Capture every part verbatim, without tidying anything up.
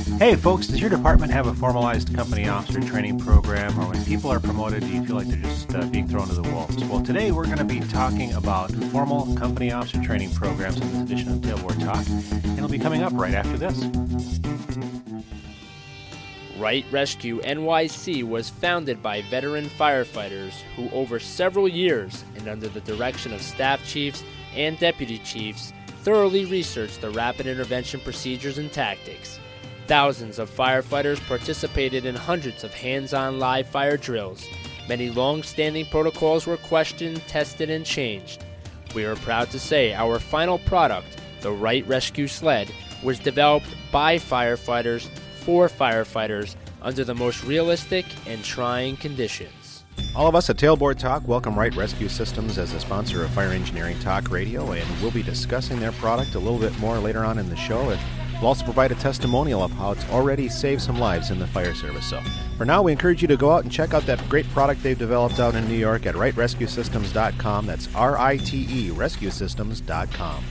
Hey folks, does your department have a formalized company officer training program, or when people are promoted, do you feel like they're just uh, being thrown to the wolves? Well, today we're going to be talking about formal company officer training programs in this edition of Tailboard Talk, and it'll be coming up right after this. Wright Rescue N Y C was founded by veteran firefighters who over several years and under the direction of staff chiefs and deputy chiefs thoroughly researched the rapid intervention procedures and tactics. Thousands of firefighters participated in hundreds of hands-on live fire drills. Many long-standing protocols were questioned, tested, and changed. We are proud to say our final product, the Wright Rescue Sled, was developed by firefighters for firefighters under the most realistic and trying conditions. All of us at Tailboard Talk welcome Wright Rescue Systems as a sponsor of Fire Engineering Talk Radio, and we'll be discussing their product a little bit more later on in the show. And we'll also provide a testimonial of how it's already saved some lives in the fire service. So for now, we encourage you to go out and check out that great product they've developed out in New York at Wright Rescue Systems dot com. That's R I T E, Rescue Systems dot com.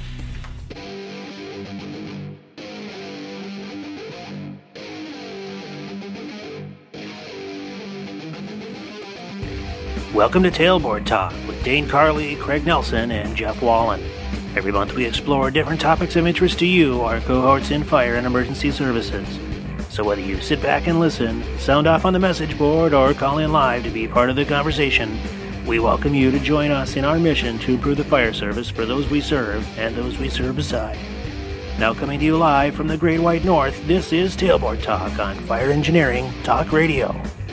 Welcome to Tailboard Talk with Dane Carley, Craig Nelson, and Jeff Wallen. Every month we explore different topics of interest to you, our cohorts in fire and emergency services. So whether you sit back and listen, sound off on the message board, or call in live to be part of the conversation, we welcome you to join us in our mission to improve the fire service for those we serve and those we serve beside. Now coming to you live from the Great White North, this is Tailboard Talk on Fire Engineering Talk Radio.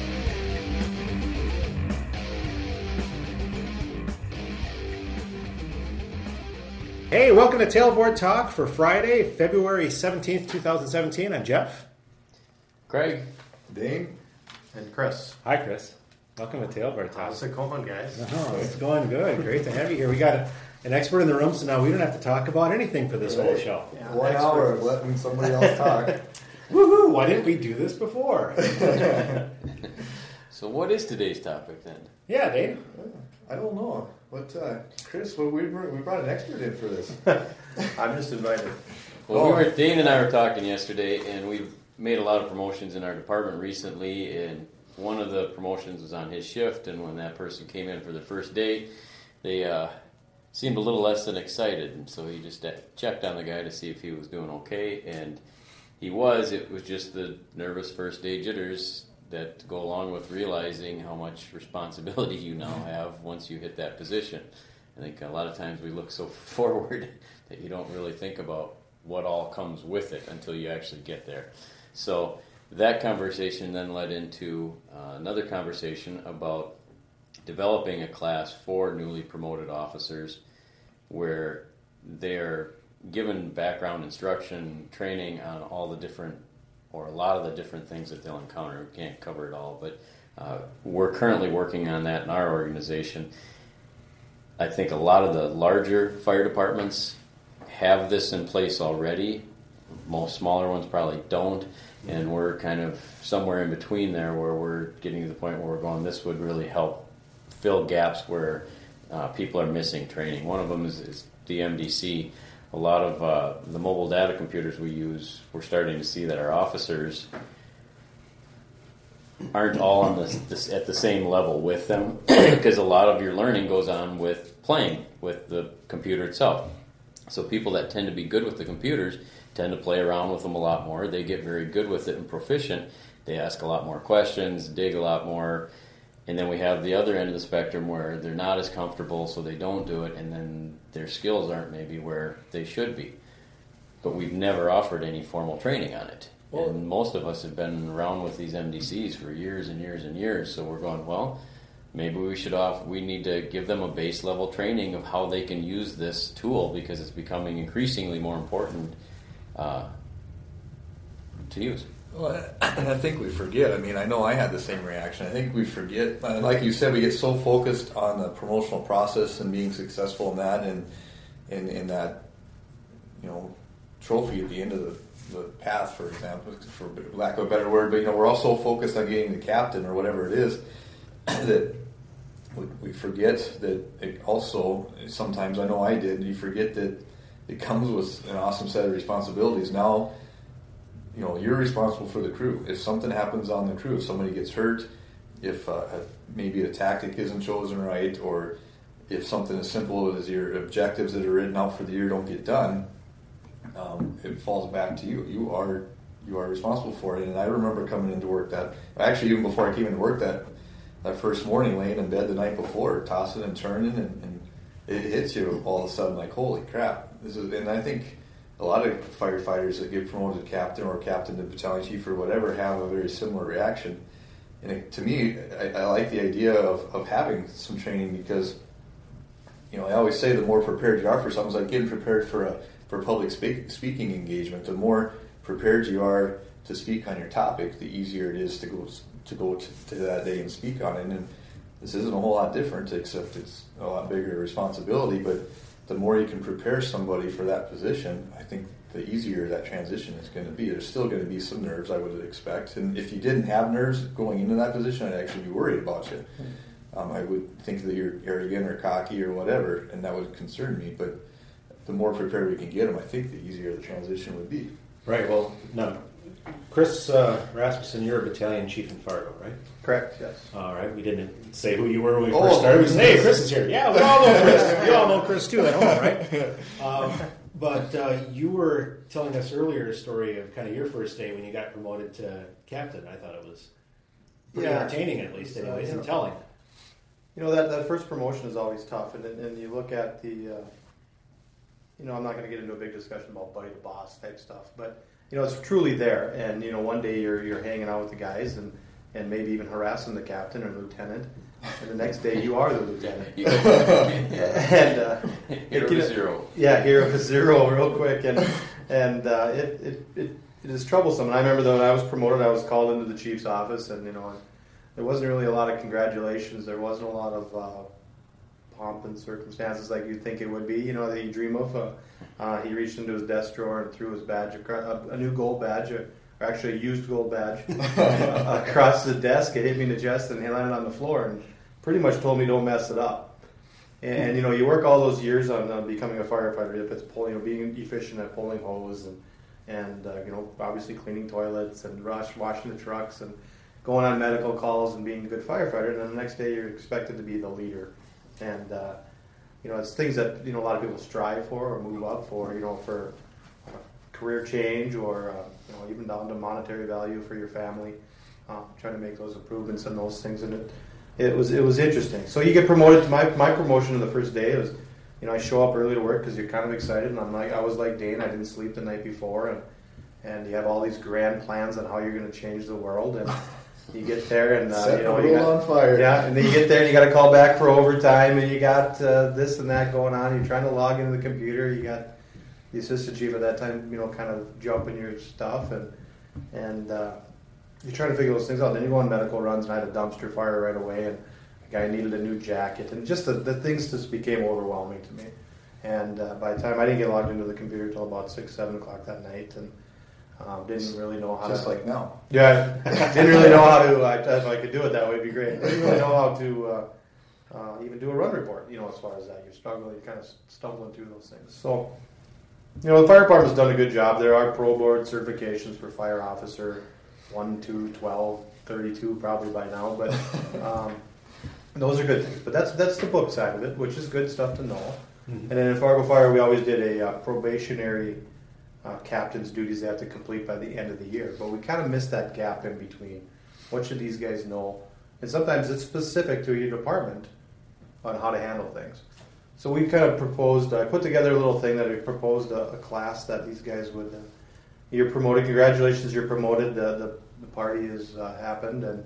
Hey, welcome to Tailboard Talk for Friday, February seventeenth, twenty seventeen. I'm Jeff. Craig. Dane. And Chris. Hi, Chris. Welcome to Tailboard Talk. How's it going, guys? Oh, it's going good. Great to have you here. We got a, an expert in the room, so now we don't have to talk about anything for this right. whole show. Yeah, One hour of letting somebody else talk. Woohoo! Why didn't we do this before? So what is today's topic then? Yeah, Dane. I don't know. What, uh, Chris, well, we, we brought an expert in for this. I'm just invited. Well, oh. we were, Dane and I were talking yesterday, and we've made a lot of promotions in our department recently, and one of the promotions was on his shift, and when that person came in for the first day, they uh, seemed a little less than excited, and so he just checked on the guy to see if he was doing okay, and he was. It was just the nervous first day jitters that go along with realizing how much responsibility you now have once you hit that position. I think a lot of times we look so forward that you don't really think about what all comes with it until you actually get there. So that conversation then led into uh, another conversation about developing a class for newly promoted officers where they're given background instruction, training on all the different or a lot of the different things that they'll encounter. We can't cover it all, but uh, we're currently working on that in our organization. I think a lot of the larger fire departments have this in place already. Most smaller ones probably don't, and we're kind of somewhere in between there where we're getting to the point where we're going, this would really help fill gaps where uh, people are missing training. One of them is, is the M D C. A lot of uh, the mobile data computers we use, we're starting to see that our officers aren't all on this, this at the same level with them because a lot of your learning goes on with playing with the computer itself. So people that tend to be good with the computers tend to play around with them a lot more. They get very good with it and proficient. They ask a lot more questions, dig a lot more. And then we have the other end of the spectrum where they're not as comfortable, so they don't do it, and then their skills aren't maybe where they should be. But we've never offered any formal training on it. Well, and most of us have been around with these M D Cs for years and years and years, so we're going, well, maybe we should off, we need to give them a base level training of how they can use this tool because it's becoming increasingly more important uh, to use. Well, and I think we forget. I mean, I know I had the same reaction. I think we forget, and like you said, we get so focused on the promotional process and being successful in that, and in in that, you know, trophy at the end of the, the path, for example, for lack of a better word. But you know, we're also focused on getting the captain or whatever it is that we, we forget that it also. Sometimes I know I did. You forget that it comes with an awesome set of responsibilities now. you know, you're responsible for the crew. If something happens on the crew, if somebody gets hurt, if uh, maybe a tactic isn't chosen right, or if something as simple as your objectives that are written out for the year don't get done, um, it falls back to you. You are you are responsible for it. And I remember coming into work that, actually even before I came into work that, that first morning, laying in bed the night before, tossing and turning, and, and it hits you all of a sudden like, holy crap. This is, and I think a lot of firefighters that get promoted to captain or captain to battalion chief or whatever have a very similar reaction. And it, to me, I, I like the idea of, of having some training because, you know, I always say the more prepared you are for something, it's like getting prepared for a for public speak, speaking engagement. The more prepared you are to speak on your topic, the easier it is to go to go to, to that day and speak on it. And this isn't a whole lot different, except it's a lot bigger responsibility. But the more you can prepare somebody for that position, I think the easier that transition is going to be. There's still going to be some nerves, I would expect. And if you didn't have nerves going into that position, I'd actually be worried about you. Um, I would think that you're arrogant or cocky or whatever, and that would concern me. But the more prepared we can get them, I think the easier the transition would be. Right. Well, no. Chris uh, Rasmussen, you're a battalion chief in Fargo, right? Correct, yes. All right. We didn't say who you were when we Oh, first started. We said, hey, Chris is here. Yeah, we all know Chris. We all know Chris, too, at home, right? Um, but uh, you were telling us earlier a story of kind of your first day when you got promoted to captain. I thought it was pretty Yeah. entertaining, at least, anyways, So, you and know, telling. You know, that, that first promotion is always tough, and, and you look at the, uh, you know, I'm not going to get into a big discussion about buddy the boss type stuff, but, you know, it's truly there, and, you know, one day you're you're hanging out with the guys and, and maybe even harassing the captain or lieutenant, and the next day you are the lieutenant. and uh, Hero it, you to know, zero. Yeah, hero to zero real quick, and and uh, it, it, it, it is troublesome. And I remember that when I was promoted, I was called into the chief's office, and, you know, there wasn't really a lot of congratulations. There wasn't a lot of uh, pomp and circumstances like you'd think it would be, you know, that you dream of. Uh, uh, he reached into his desk drawer and threw his badge, across, a, a new gold badge, or actually a used gold badge, across the desk. It hit me in the chest and he landed on the floor and pretty much told me don't mess it up. And, you know, you work all those years on, on becoming a firefighter, if it's pulling, you know, being efficient at pulling hose and, and uh, you know, obviously cleaning toilets and rush, washing the trucks and going on medical calls and being a good firefighter, and then the next day you're expected to be the leader. And, uh, you know, it's things that, you know, a lot of people strive for or move up for, you know, for uh, career change or, uh, you know, even down to monetary value for your family, um, trying to make those improvements and those things. And it, it was it was interesting. So you get promoted to my, my promotion on the first day. It was, you know, I show up early to work because you're kind of excited. And I'm like, I was like Dane, I didn't sleep the night before. And, and you have all these grand plans on how you're going to change the world. And you get there and uh, Set you know know, you got, on fire. Yeah, and then you get there and you got to call back for overtime, and you got uh, this and that going on. You're trying to log into the computer. You got the assistant chief at that time, you know, kind of jumping your stuff, and and uh, you're trying to figure those things out. Then you go on medical runs, and I had a dumpster fire right away, and a guy needed a new jacket, and just the, the things just became overwhelming to me. And uh, by the time I didn't get logged into the computer until about six, seven o'clock that night, and Um, didn't really know how Just to... like now. Yeah, didn't really know how to... I, if I could do it that way, it'd be great. Didn't really know how to uh, uh, even do a run report, you know, as far as that. You're struggling, you're kind of stumbling through those things. So, you know, the fire department's done a good job. There are pro board certifications for fire officer, one, two, twelve, thirty-two probably by now, but um, those are good things. But that's that's the book side of it, which is good stuff to know. Mm-hmm. And then in Fargo Fire, we always did a uh, probationary... Uh, captain's duties they have to complete by the end of the year. But we kind of missed that gap in between. What should these guys know? And sometimes it's specific to your department on how to handle things. So we kind of proposed, I put together a little thing that we proposed a, a class that these guys would, uh, you're promoted, congratulations, you're promoted, the, the, the party has uh, happened, and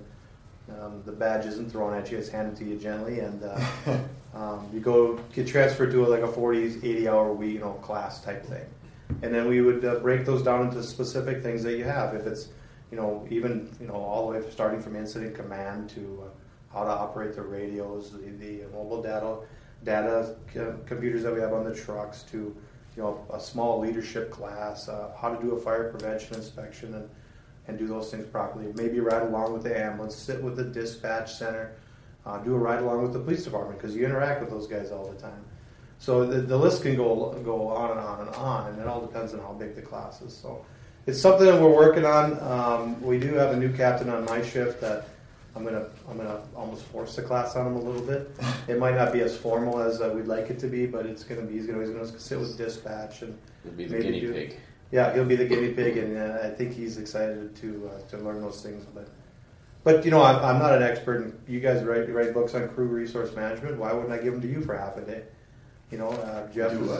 um, the badge isn't thrown at you, it's handed to you gently, and uh, um, you go get transferred to a, like a forty, eighty hour week, you know, class type thing. And then we would uh, break those down into specific things that you have. If it's, you know, even, you know, all the way from starting from incident command to uh, how to operate the radios, the, the mobile data, data c- computers that we have on the trucks, to, you know, a small leadership class, uh, how to do a fire prevention inspection and, and do those things properly. Maybe ride along with the ambulance, sit with the dispatch center, uh, do a ride along with the police department because you interact with those guys all the time. So the, the list can go go on and on and on, and it all depends on how big the class is. So it's something that we're working on. Um, we do have a new captain on my shift that I'm gonna I'm gonna almost force the class on him a little bit. It might not be as formal as uh, we'd like it to be, but it's gonna be. He's gonna, he's gonna sit with dispatch and He'll be the maybe guinea do, pig. Yeah, he'll be the guinea pig, and uh, I think he's excited to uh, to learn those things. But but you know, I'm, I'm not an expert. And you guys write you write books on crew resource management. Why wouldn't I give them to you for half a day? You know, uh, Jeff. Do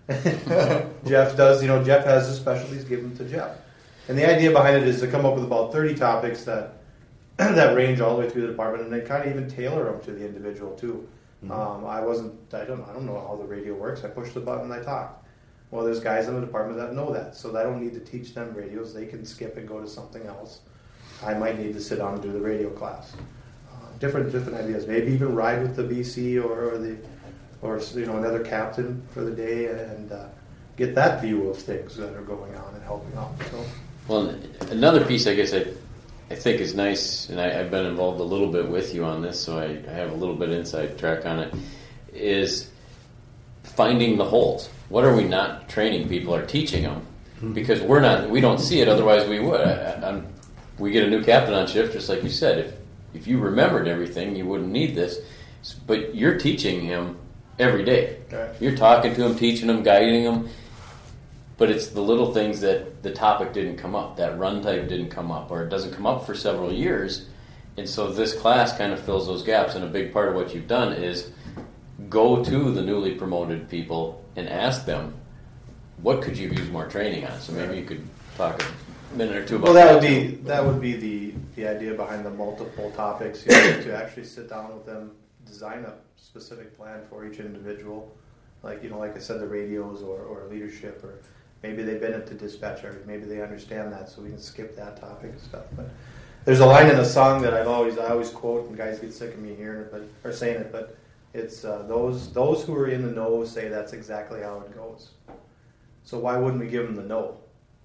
is, Jeff does. You know, Jeff has his specialties. Give them to Jeff. And the idea behind it is to come up with about thirty topics that that range all the way through the department, and then kind of even tailor them to the individual too. Mm-hmm. Um, I wasn't. I don't. I don't know how the radio works. I push the button. I talk. Well, there's guys in the department that know that, so I don't need to teach them radios. They can skip and go to something else. I might need to sit down and do the radio class. Uh, different, different ideas. Maybe even ride with the B C or, or the, or you know, another captain for the day, and uh, get that view of things that are going on and helping out. So, well, another piece, I guess, I, I think is nice, and I, I've been involved a little bit with you on this, so I, I have a little bit of inside track on it. Is finding the holes. What are we not training people or teaching them? Because we're not, we don't see it. Otherwise, we would. I, I'm, we get a new captain on shift, just like you said. If if you remembered everything, you wouldn't need this. But you're teaching him every day. Right. You're talking to him, teaching him, guiding him. But it's the little things that the topic didn't come up, that run type didn't come up, or it doesn't come up for several years. And so this class kind of fills those gaps. And a big part of what you've done is go to the newly promoted people and ask them, what could you use more training on? So maybe you could talk a minute or two about well, that that. would be that would be the, the idea behind the multiple topics. You know, to actually sit down with them, design a specific plan for each individual. Like you know, like I said, the radios or, or leadership, or maybe they've been into dispatch already. Maybe they understand that, so we can skip that topic and stuff. But there's a line in a song that I've always I always quote, and guys get sick of me hearing it, but or saying it, but. It's uh, those those who are in the know say that's exactly how it goes. So why wouldn't we give them the no?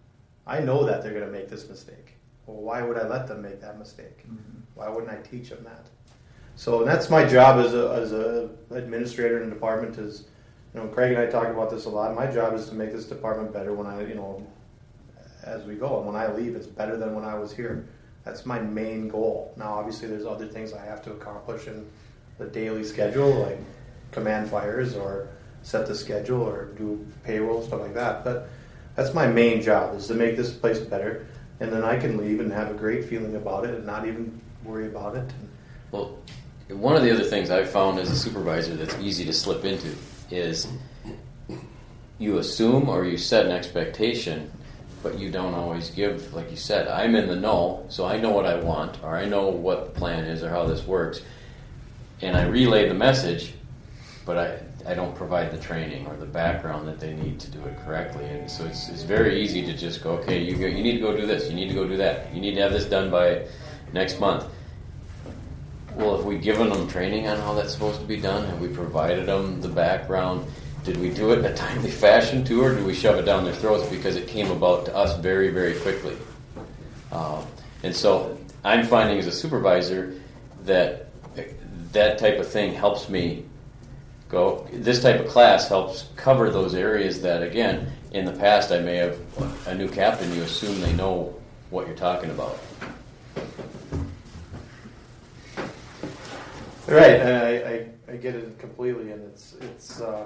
I know that they're going to make this mistake. Well, why would I let them make that mistake? Mm-hmm. Why wouldn't I teach them that? So and that's my job as a as a administrator in the department. Is you know Craig and I talk about this a lot. My job is to make this department better when I you know as we go. And when I leave, it's better than when I was here. That's my main goal. Now, obviously, there's other things I have to accomplish in the daily schedule, like command fires or set the schedule or do payroll, stuff like that. But that's my main job, is to make this place better. And then I can leave and have a great feeling about it and not even worry about it. Well, one of the other things I've found as a supervisor that's easy to slip into is you assume or you set an expectation, but you don't always give, like you said, I'm in the know, so I know what I want, or I know what the plan is or how this works. And I relay the message, but I, I don't provide the training or the background that they need to do it correctly. And so it's, it's very easy to just go, okay, you go, you need to go do this, you need to go do that, you need to have this done by next month. Well, have we given them training on how that's supposed to be done? Have we provided them the background? Did we do it in a timely fashion too, or did we shove it down their throats because it came about to us very, very quickly? Uh, and so I'm finding as a supervisor that that type of thing helps me go. This type of class helps cover those areas that, again, in the past I may have, a new captain, you assume they know what you're talking about. Right, and I, I, I get it completely, and it's it's uh,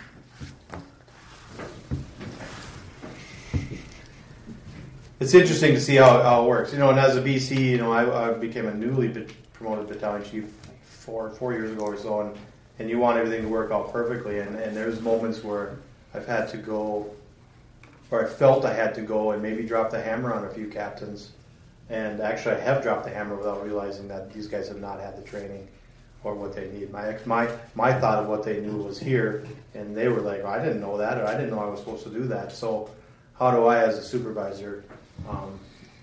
it's interesting to see how, how it works. You know, and as a B C, you know, I, I became a newly promoted battalion chief four four years ago or so, and, and you want everything to work out perfectly, and, and there's moments where I've had to go, or I felt I had to go and maybe drop the hammer on a few captains, and actually I have dropped the hammer without realizing that these guys have not had the training or what they need. My my my thought of what they knew was here, and they were like, well, I didn't know that, or I didn't know I was supposed to do that. So how do I, as a supervisor, um,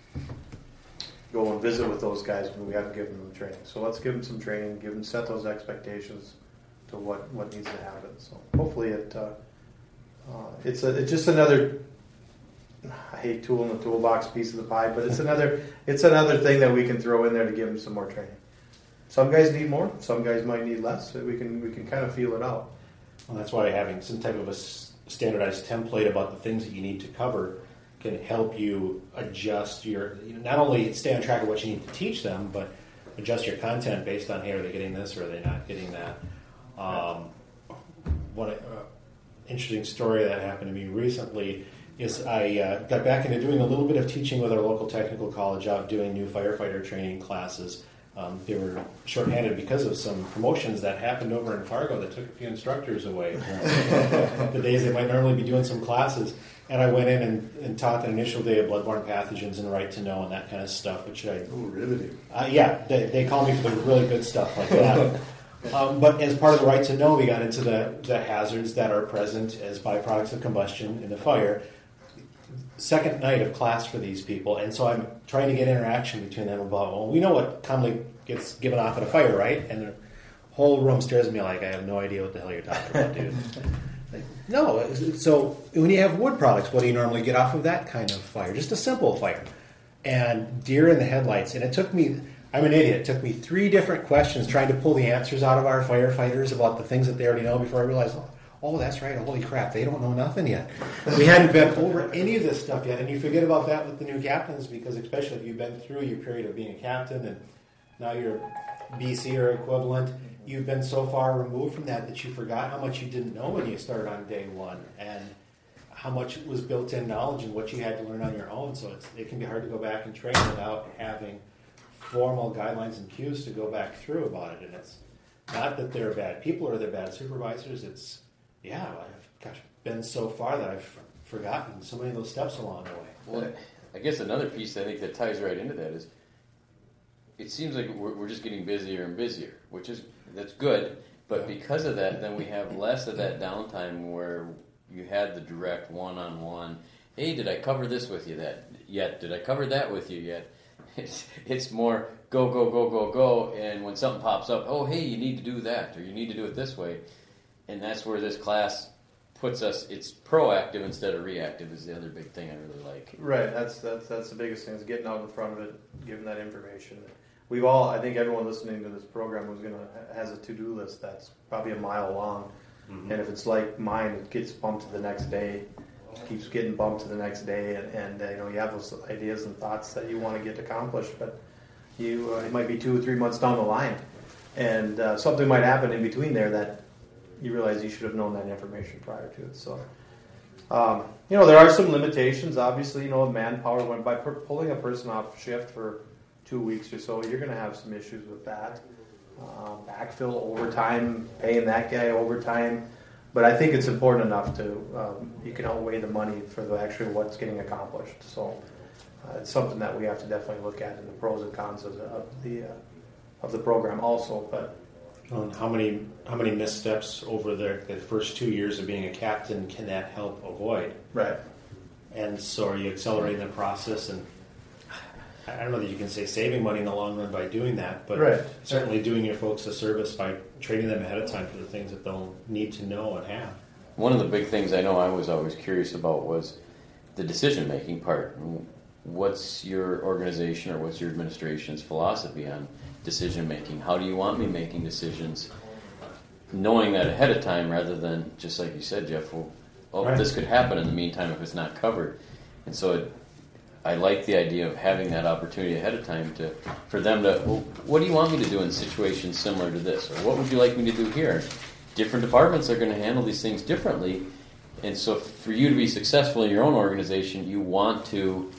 go and visit with those guys when we haven't given them training? So let's give them some training, give them, set those expectations to what, what needs to happen. So hopefully it uh, uh, it's a, it's just another, I hate tool in the toolbox piece of the pie, but it's another it's another thing that we can throw in there to give them some more training. Some guys need more, some guys might need less. So we can we can kind of feel it out. Well, that's why having some type of a standardized template about the things that you need to cover can help you adjust your, you know, not only stay on track of what you need to teach them, but adjust your content based on, hey, are they getting this or are they not getting that? Um, one uh, interesting story that happened to me recently is I uh, got back into doing a little bit of teaching with our local technical college out doing new firefighter training classes. Um, they were shorthanded because of some promotions that happened over in Fargo that took a few instructors away from the days they might normally be doing some classes. And I went in and, and taught the initial day of bloodborne pathogens and right to know and that kind of stuff, which I... Oh, really? Uh, yeah, they, they call me for the really good stuff like that. um, but as part of the right to know, we got into the, the hazards that are present as byproducts of combustion in the fire. Second night of class for these people, and so I'm trying to get interaction between them about, well, we know what commonly gets given off at a fire, right? And the whole room stares at me like, I have no idea what the hell you're talking about, dude. Like, no, so when you have wood products, what do you normally get off of that kind of fire? Just a simple fire. And deer in the headlights, and it took me, I'm an idiot, it took me three different questions trying to pull the answers out of our firefighters about the things that they already know before I realized, oh, oh, that's right. Holy crap, they don't know nothing yet. We hadn't been over any of this stuff yet. And you forget about that with the new captains because especially if you've been through your period of being a captain and now you're B C or equivalent, you've been so far removed from that that you forgot how much you didn't know when you started on day one and how much was built-in knowledge and what you had to learn on your own. So it's, it can be hard to go back and train without having formal guidelines and cues to go back through about it. And it's not that they're bad people or they're bad supervisors. It's Yeah, I've gosh, been so far that I've forgotten so many of those steps along the way. Well, I guess another piece I think that ties right into that is it seems like we're, we're just getting busier and busier, which is that's good. But because of that, then we have less of that downtime where you had the direct one-on-one. Hey, did I cover this with you that yet? Did I cover that with you yet? It's, it's more go, go, go, go, go. And when something pops up, oh, hey, you need to do that or you need to do it this way. And that's where this class puts us. It's proactive instead of reactive is the other big thing I really like. Right. That's that's that's the biggest thing is getting out in front of it, giving that information. We've all, I think, everyone listening to this program was gonna has a to-do list that's probably a mile long, mm-hmm. and if it's like mine, it gets bumped to the next day, keeps getting bumped to the next day, and, and uh, you know you have those ideas and thoughts that you want to get accomplished, but you uh, it might be two or three months down the line, and uh, something might happen in between there that you realize you should have known that information prior to it. So, um, you know, there are some limitations. Obviously, you know, manpower. When by per- pulling a person off shift for two weeks or so, you're going to have some issues with that. Uh, backfill, overtime, paying that guy overtime. But I think it's important enough to um, you can outweigh the money for the actually what's getting accomplished. So uh, it's something that we have to definitely look at in the pros and cons of the of the, uh, of the program also. But Um, how many how many missteps over the, the first two years of being a captain can that help avoid? Right. And so are you accelerating the process? And I don't know that you can say saving money in the long run by doing that, but right. certainly doing your folks a service by training them ahead of time for the things that they'll need to know and have. One of the big things I know I was always curious about was the decision-making part. What's your organization or what's your administration's philosophy on decision-making? How do you want me making decisions? Knowing that ahead of time rather than, just like you said, Jeff, well, oh, right. This could happen in the meantime if it's not covered. And so it, I like the idea of having that opportunity ahead of time to for them to, well, what do you want me to do in situations similar to this? Or what would you like me to do here? Different departments are going to handle these things differently. And so for you to be successful in your own organization, you want to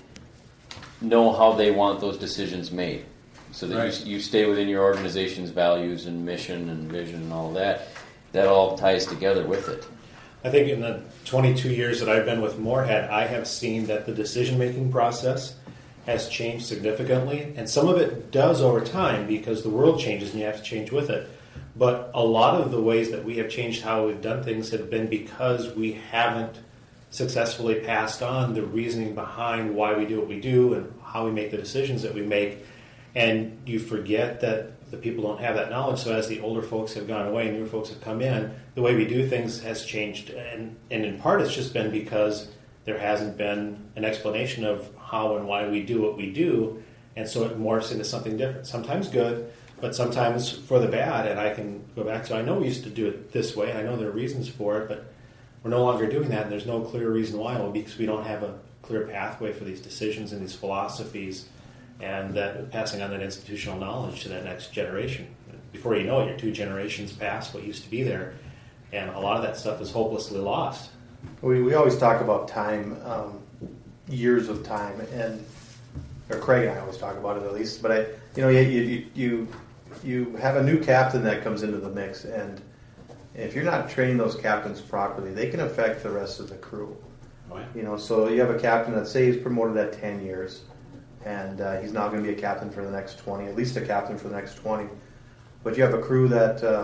know how they want those decisions made. So that right. you, you stay within your organization's values and mission and vision and all that. That all ties together with it. I think in the twenty-two years that I've been with Moorhead, I have seen that the decision-making process has changed significantly. And some of it does over time because the world changes and you have to change with it. But a lot of the ways that we have changed how we've done things have been because we haven't successfully passed on the reasoning behind why we do what we do and how we make the decisions that we make. And you forget that the people don't have that knowledge. So as the older folks have gone away and newer folks have come in, the way we do things has changed. And, and in part it's just been because there hasn't been an explanation of how and why we do what we do. And so it morphs into something different. Sometimes good, but sometimes for the bad. And I can go back to, I know we used to do it this way. I know there are reasons for it, but we're no longer doing that. And there's no clear reason why. Well, because we don't have a clear pathway for these decisions and these philosophies, and that passing on that institutional knowledge to that next generation. Before you know it, you're two generations past what used to be there, and a lot of that stuff is hopelessly lost. We we always talk about time, um, years of time, and or Craig and I always talk about it at least. But I, you know, you you you you have a new captain that comes into the mix, and if you're not training those captains properly, they can affect the rest of the crew. Oh, yeah. You know, so you have a captain that say he's promoted at ten years, and uh, he's now going to be a captain for the next twenty, at least a captain for the next twenty. But you have a crew that uh,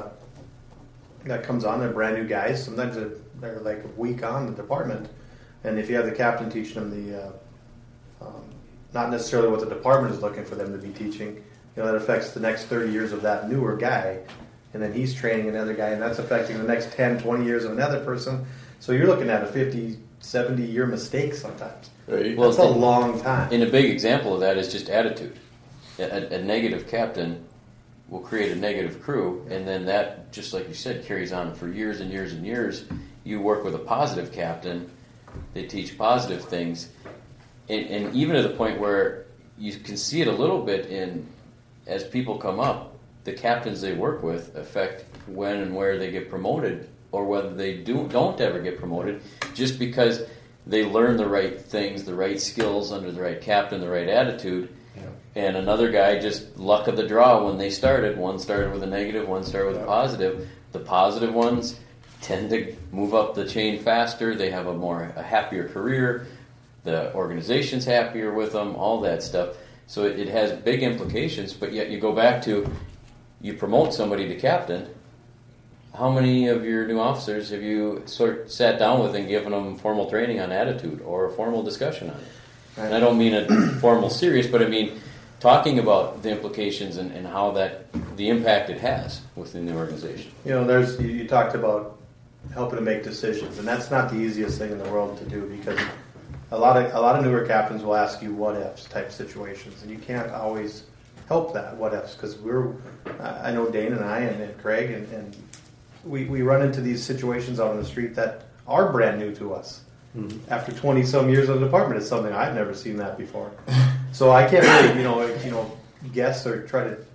that comes on, they're brand new guys. Sometimes they're, they're like a week on the department, and if you have the captain teaching them the, uh, um, not necessarily what the department is looking for them to be teaching, you know, that affects the next thirty years of that newer guy. And then he's training another guy, and that's affecting the next ten, twenty years of another person. So you're looking at a fifty, seventy year mistake sometimes. Right. Well, That's a long time. And a big example of that is just attitude. A, a negative captain will create a negative crew, and then that, just like you said, carries on for years and years and years. You work with a positive captain, they teach positive things, and, and even to the point where you can see it a little bit in, as people come up, the captains they work with affect when and where they get promoted, or whether they do, don't ever get promoted, just because they learn the right things, the right skills under the right captain, the right attitude. Yeah. And another guy, just luck of the draw when they started. One started with a negative, one started with a positive. The positive ones tend to move up the chain faster. They have a more a happier career. The organization's happier with them, all that stuff. So it, it has big implications, but yet you go back to, you promote somebody to captain. How many of your new officers have you sort of sat down with and given them formal training on attitude or a formal discussion on it? And I don't mean a formal serious, but I mean talking about the implications and, and how that, the impact it has within the organization. You know, there's you, you talked about helping to make decisions, and that's not the easiest thing in the world to do, because a lot of a lot of newer captains will ask you what ifs type situations, and you can't always help that what ifs, because we're I know Dane and I and, and Craig and, and we, we run into these situations out on the street that are brand new to us. Mm-hmm. After twenty some years of the department, it's something I've never seen that before. So I can't really, you know, you know, guess or try to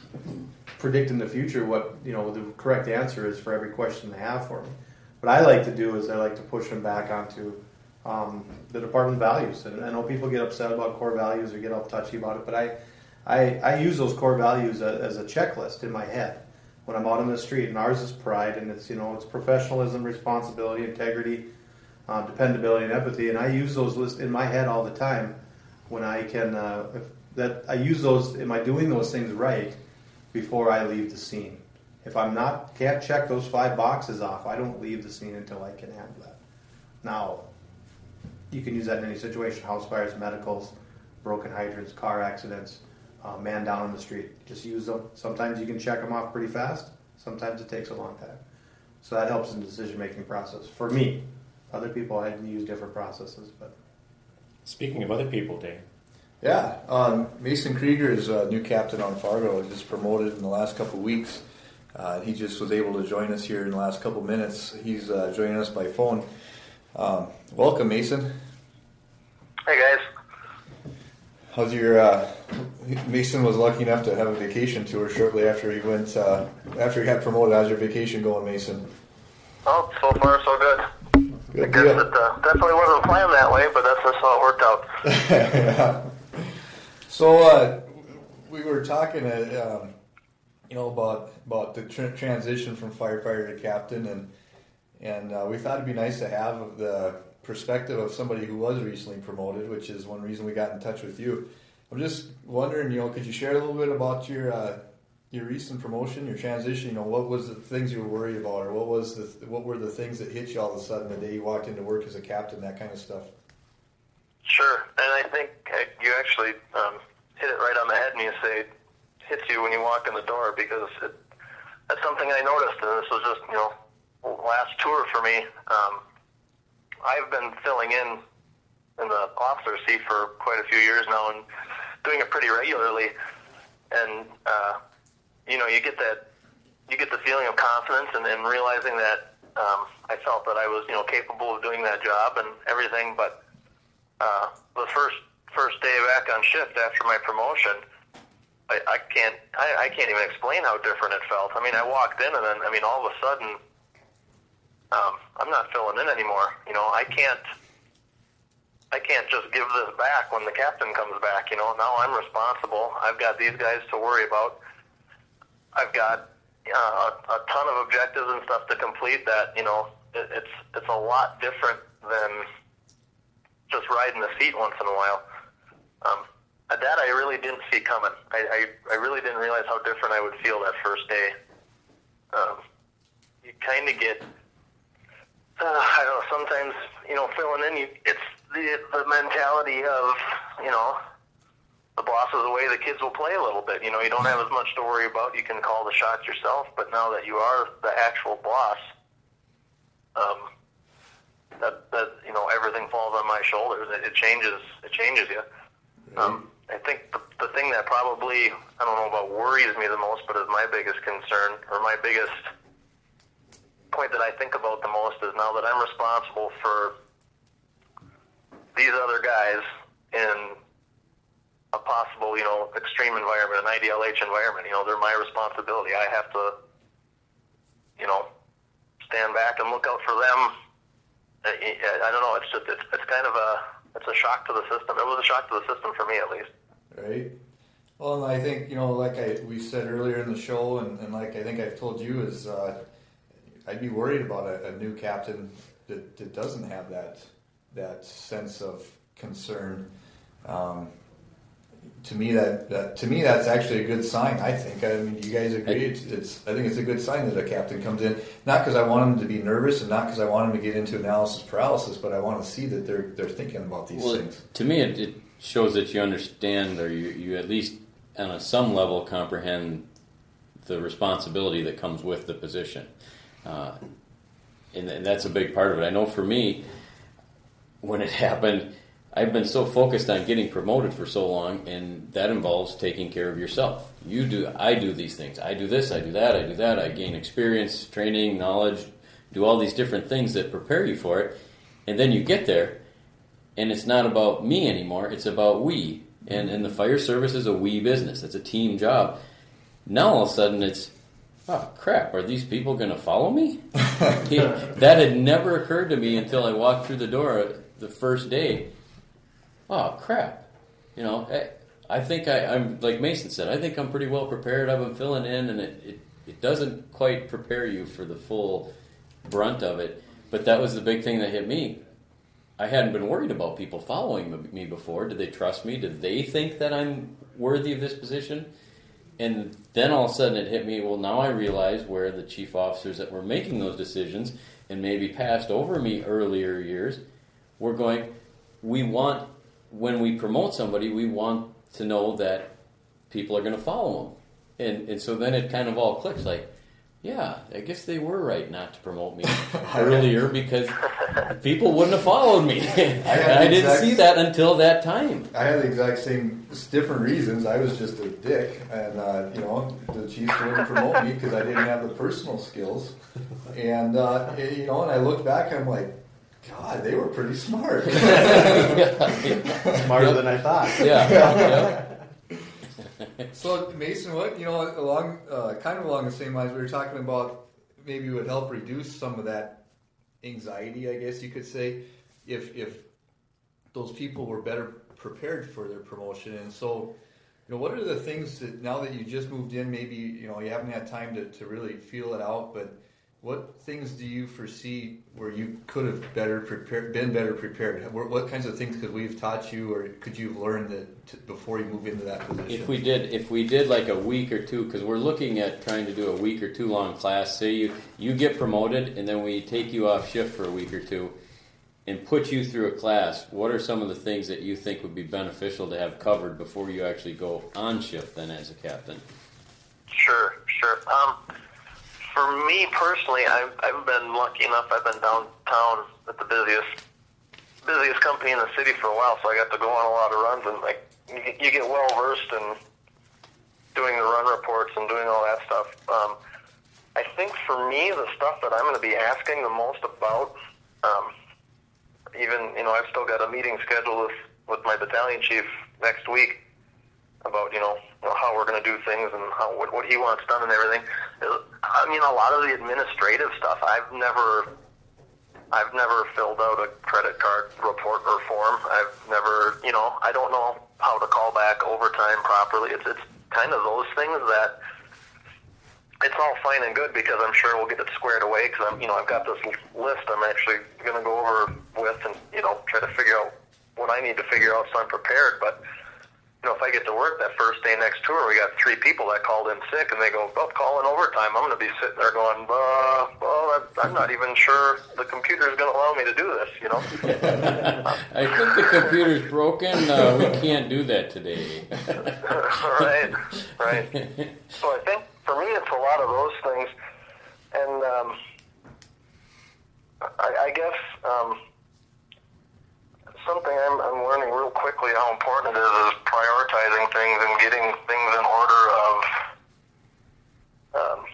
predict in the future what, you know, the correct answer is for every question they have for me. What I like to do is I like to push them back onto um, the department values. And I know people get upset about core values or get all touchy about it, but I, I, I use those core values as a checklist in my head when I'm out on the street. And ours is pride, and it's, you know, it's professionalism, responsibility, integrity, uh, dependability, and empathy. And I use those lists in my head all the time when I can. Uh, if that I use those. Am I doing those things right before I leave the scene? If I'm not, can't check those five boxes off, I don't leave the scene until I can handle that. Now, you can use that in any situation: house fires, medicals, broken hydrants, car accidents. Uh, man down on the street. Just use them. Sometimes you can check them off pretty fast. Sometimes it takes a long time. So that helps in the decision-making process. For me, other people had to use different processes. But speaking of other people, Dane. Yeah, um, Mason Krieger is a new captain on Fargo. Just promoted in the last couple of weeks. Uh, he just was able to join us here in the last couple of minutes. He's uh, joining us by phone. Um, welcome, Mason. Hey, guys. How's your, uh, Mason was lucky enough to have a vacation tour shortly after he went, uh, after he got promoted. How's your vacation going, Mason? Oh, so far so good. Good I guess deal. it uh, definitely wasn't planned that way, but that's just how it worked out. Yeah. So, uh, we were talking, uh, um, you know, about, about the tr- transition from firefighter to captain, and, and, uh, we thought it'd be nice to have the perspective of somebody who was recently promoted, which is one reason we got in touch with you. I'm just wondering, you know, could you share a little bit about your uh, your recent promotion, your transition? You know, what was the things you were worried about, or what was the what were the things that hit you all of a sudden the day you walked into work as a captain, that kind of stuff? Sure, and I think uh, you actually um, hit it right on the head when you say it hits you when you walk in the door, because it, that's something I noticed, and this was just, you know, last tour for me. Um, I've been filling in in the officer seat for quite a few years now and doing it pretty regularly. And, uh, you know, you get that, you get the feeling of confidence and, and realizing that um, I felt that I was, you know, capable of doing that job and everything. But uh, the first first day back on shift after my promotion, I, I can't I, I can't even explain how different it felt. I mean, I walked in and then I mean all of a sudden, um, I'm not filling in anymore. You know, I can't I can't just give this back when the captain comes back. You know, now I'm responsible. I've got these guys to worry about. I've got uh, a, a ton of objectives and stuff to complete. That you know, it, it's it's a lot different than just riding the seat once in a while. Um, that I really didn't see coming. I, I, I really didn't realize how different I would feel that first day. Um, you kind of get, uh, I don't know, sometimes, you know, filling in, you, it's the, the mentality of, you know, the boss is away, the kids will play a little bit. You know, you don't have as much to worry about. You can call the shots yourself, but now that you are the actual boss, um, that, that, you know, everything falls on my shoulders. It, it changes, it changes you. Um, I think the, the thing that probably, I don't know about worries me the most, but is my biggest concern, or my biggest point that I think about the most, is now that I'm responsible for these other guys in a possible, you know, extreme environment, an I D L H environment. You know, they're my responsibility. I have to, you know, stand back and look out for them. I, I don't know. It's just it's, it's kind of a it's a shock to the system. It was a shock to the system for me, at least. Right. Well, and I think, you know, like I we said earlier in the show, and, and like I think I've told you, is uh, I'd be worried about a, a new captain that, that doesn't have that that sense of concern. Um, to me, that, that to me that's actually a good sign. I think. I mean, do you guys agree? It's, it's I think it's a good sign that a captain comes in, not because I want him to be nervous, and not because I want him to get into analysis paralysis, but I want to see that they're they're thinking about these well, things. To me, it, it shows that you understand, or you, you at least on a, some level comprehend the responsibility that comes with the position, uh, and, and that's a big part of it. I know for me, when it happened, I've been so focused on getting promoted for so long, and that involves taking care of yourself. You do, I do these things. I do this, I do that, I do that. I gain experience, training, knowledge, do all these different things that prepare you for it. And then you get there, and it's not about me anymore. It's about we. And, and the fire service is a we business. It's a team job. Now all of a sudden it's, oh, crap, are these people going to follow me? That had never occurred to me until I walked through the door the first day. Oh, crap. You know, I, I think I, I'm, like Mason said, I think I'm pretty well prepared. I've been filling in, and it, it, it doesn't quite prepare you for the full brunt of it. But that was the big thing that hit me. I hadn't been worried about people following me before. Did they trust me? Did they think that I'm worthy of this position? And then all of a sudden it hit me, well, now I realize where the chief officers that were making those decisions and maybe passed over me earlier years were going, we want... when we promote somebody, we want to know that people are going to follow them. And and so then it kind of all clicks like, yeah, I guess they were right not to promote me earlier because people wouldn't have followed me. I, I didn't see that until that time. I had the exact same, different reasons. I was just a dick, and uh, you know, the chiefs wouldn't promote me because I didn't have the personal skills. And uh, you know, and I look back, and I'm like, God, they were pretty smart. yeah, yeah. Smarter yep. than I thought. Yeah. yeah. So, Mason, what, you know, along, uh, kind of along the same lines, we were talking about maybe it would help reduce some of that anxiety, I guess you could say, if if those people were better prepared for their promotion. And so, you know, what are the things that, now that you just moved in, maybe, you know, you haven't had time to, to really feel it out, but what things do you foresee where you could have better prepared, been better prepared? What, what kinds of things could we have taught you, or could you have learned that to, before you move into that position? If we did, if we did like a week or two, because we're looking at trying to do a week or two long class. Say you you get promoted, and then we take you off shift for a week or two, and put you through a class. What are some of the things that you think would be beneficial to have covered before you actually go on shift then as a captain? Sure, sure. Um. For me personally, I've, I've been lucky enough. I've been downtown at the busiest busiest company in the city for a while, so I got to go on a lot of runs, and like you, you get well versed in doing the run reports and doing all that stuff. Um, I think for me, the stuff that I'm going to be asking the most about, um, even, you know, I've still got a meeting scheduled with, with my battalion chief next week about, you know, you know how we're going to do things and how what, what he wants done and everything. I mean, a lot of the administrative stuff, I've never, I've never filled out a credit card report or form. I've never, you know, I don't know how to call back overtime properly. It's it's kind of those things that it's all fine and good because I'm sure we'll get it squared away because I'm, you know, I've got this list I'm actually going to go over with and, you know, try to figure out what I need to figure out so I'm prepared. But, you know, if I get to work that first day next tour, we got three people that called in sick, and they go, oh, call in overtime. I'm going to be sitting there going, uh, well, I'm not even sure the computer is going to allow me to do this, you know? I think the computer's broken. Uh, we can't do that today. Right, right. So I think for me it's a lot of those things. And um, I, I guess... Um, something I'm, I'm learning real quickly how important it is is prioritizing things and getting things in order of um,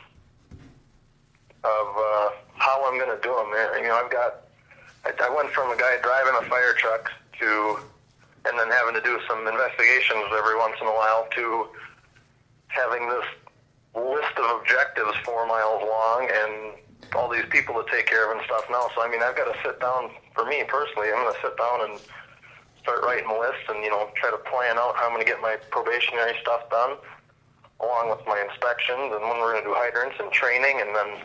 of uh, how I'm going to do them. You know, I've got I, I went from a guy driving a fire truck to and then having to do some investigations every once in a while to having this list of objectives four miles long and all these people to take care of and stuff now. So, I mean, I've got to sit down, for me personally, I'm going to sit down and start writing lists and, you know, try to plan out how I'm going to get my probationary stuff done, along with my inspections and when we're going to do hydrants and training, and then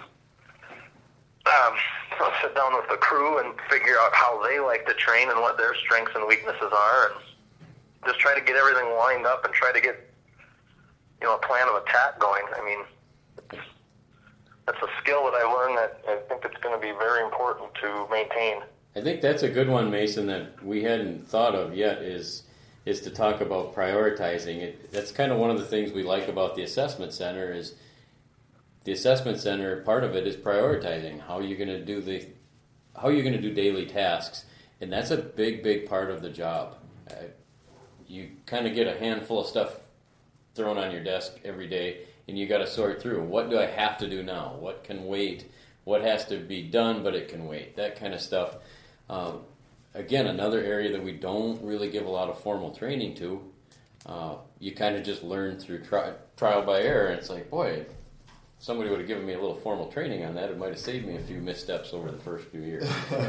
um, I'll sit down with the crew and figure out how they like to train and what their strengths and weaknesses are, and just try to get everything lined up and try to get, you know, a plan of attack going. I mean, it's, that's a skill that I learned that I think it's going to be very important to maintain. I think that's a good one, Mason, that we hadn't thought of yet is is to talk about prioritizing. It, that's kind of one of the things we like about the assessment center is the assessment center, part of it is prioritizing. How are you going to do the how are you going to do daily tasks? And that's a big, big part of the job. Uh, you kind of get a handful of stuff thrown on your desk every day, and you got to sort through. What do I have to do now? What can wait? What has to be done, but it can wait? That kind of stuff. Um, again, another area that we don't really give a lot of formal training to. Uh, you kind of just learn through tri- trial by error, and it's like, boy, if somebody would have given me a little formal training on that, it might have saved me a few missteps over the first few years.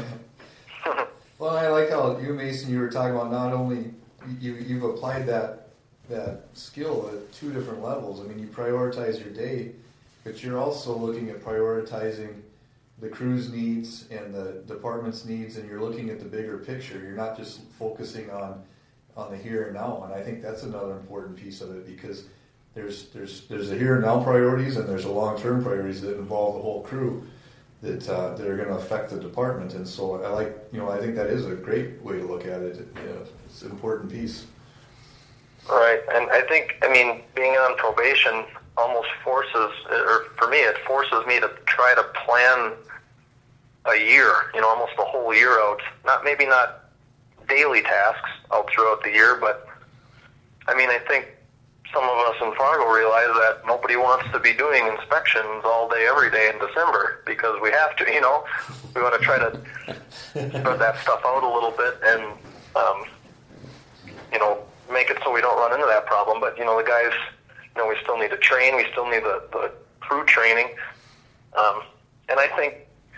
Well, I like how you, Mason, you were talking about not only you, you've applied that that skill at two different levels. I mean, you prioritize your day, but you're also looking at prioritizing the crew's needs and the department's needs, and you're looking at the bigger picture. You're not just focusing on on the here and now, and I think that's another important piece of it, because there's there's there's the here and now priorities, and there's the long-term priorities that involve the whole crew that uh, that are going to affect the department. And so I like, you know, I think that is a great way to look at it. You know, it's an important piece. Right, and I think, I mean, being on probation almost forces, or for me, it forces me to try to plan a year, you know, almost a whole year out. Not maybe not daily tasks out throughout the year, but I mean, I think some of us in Fargo realize that nobody wants to be doing inspections all day, every day in December, because we have to, you know, we want to try to spread that stuff out a little bit and, um, you know, make it so we don't run into that problem. But, you know, the guys, you know, we still need to train. We still need the, the crew training. Um, and I think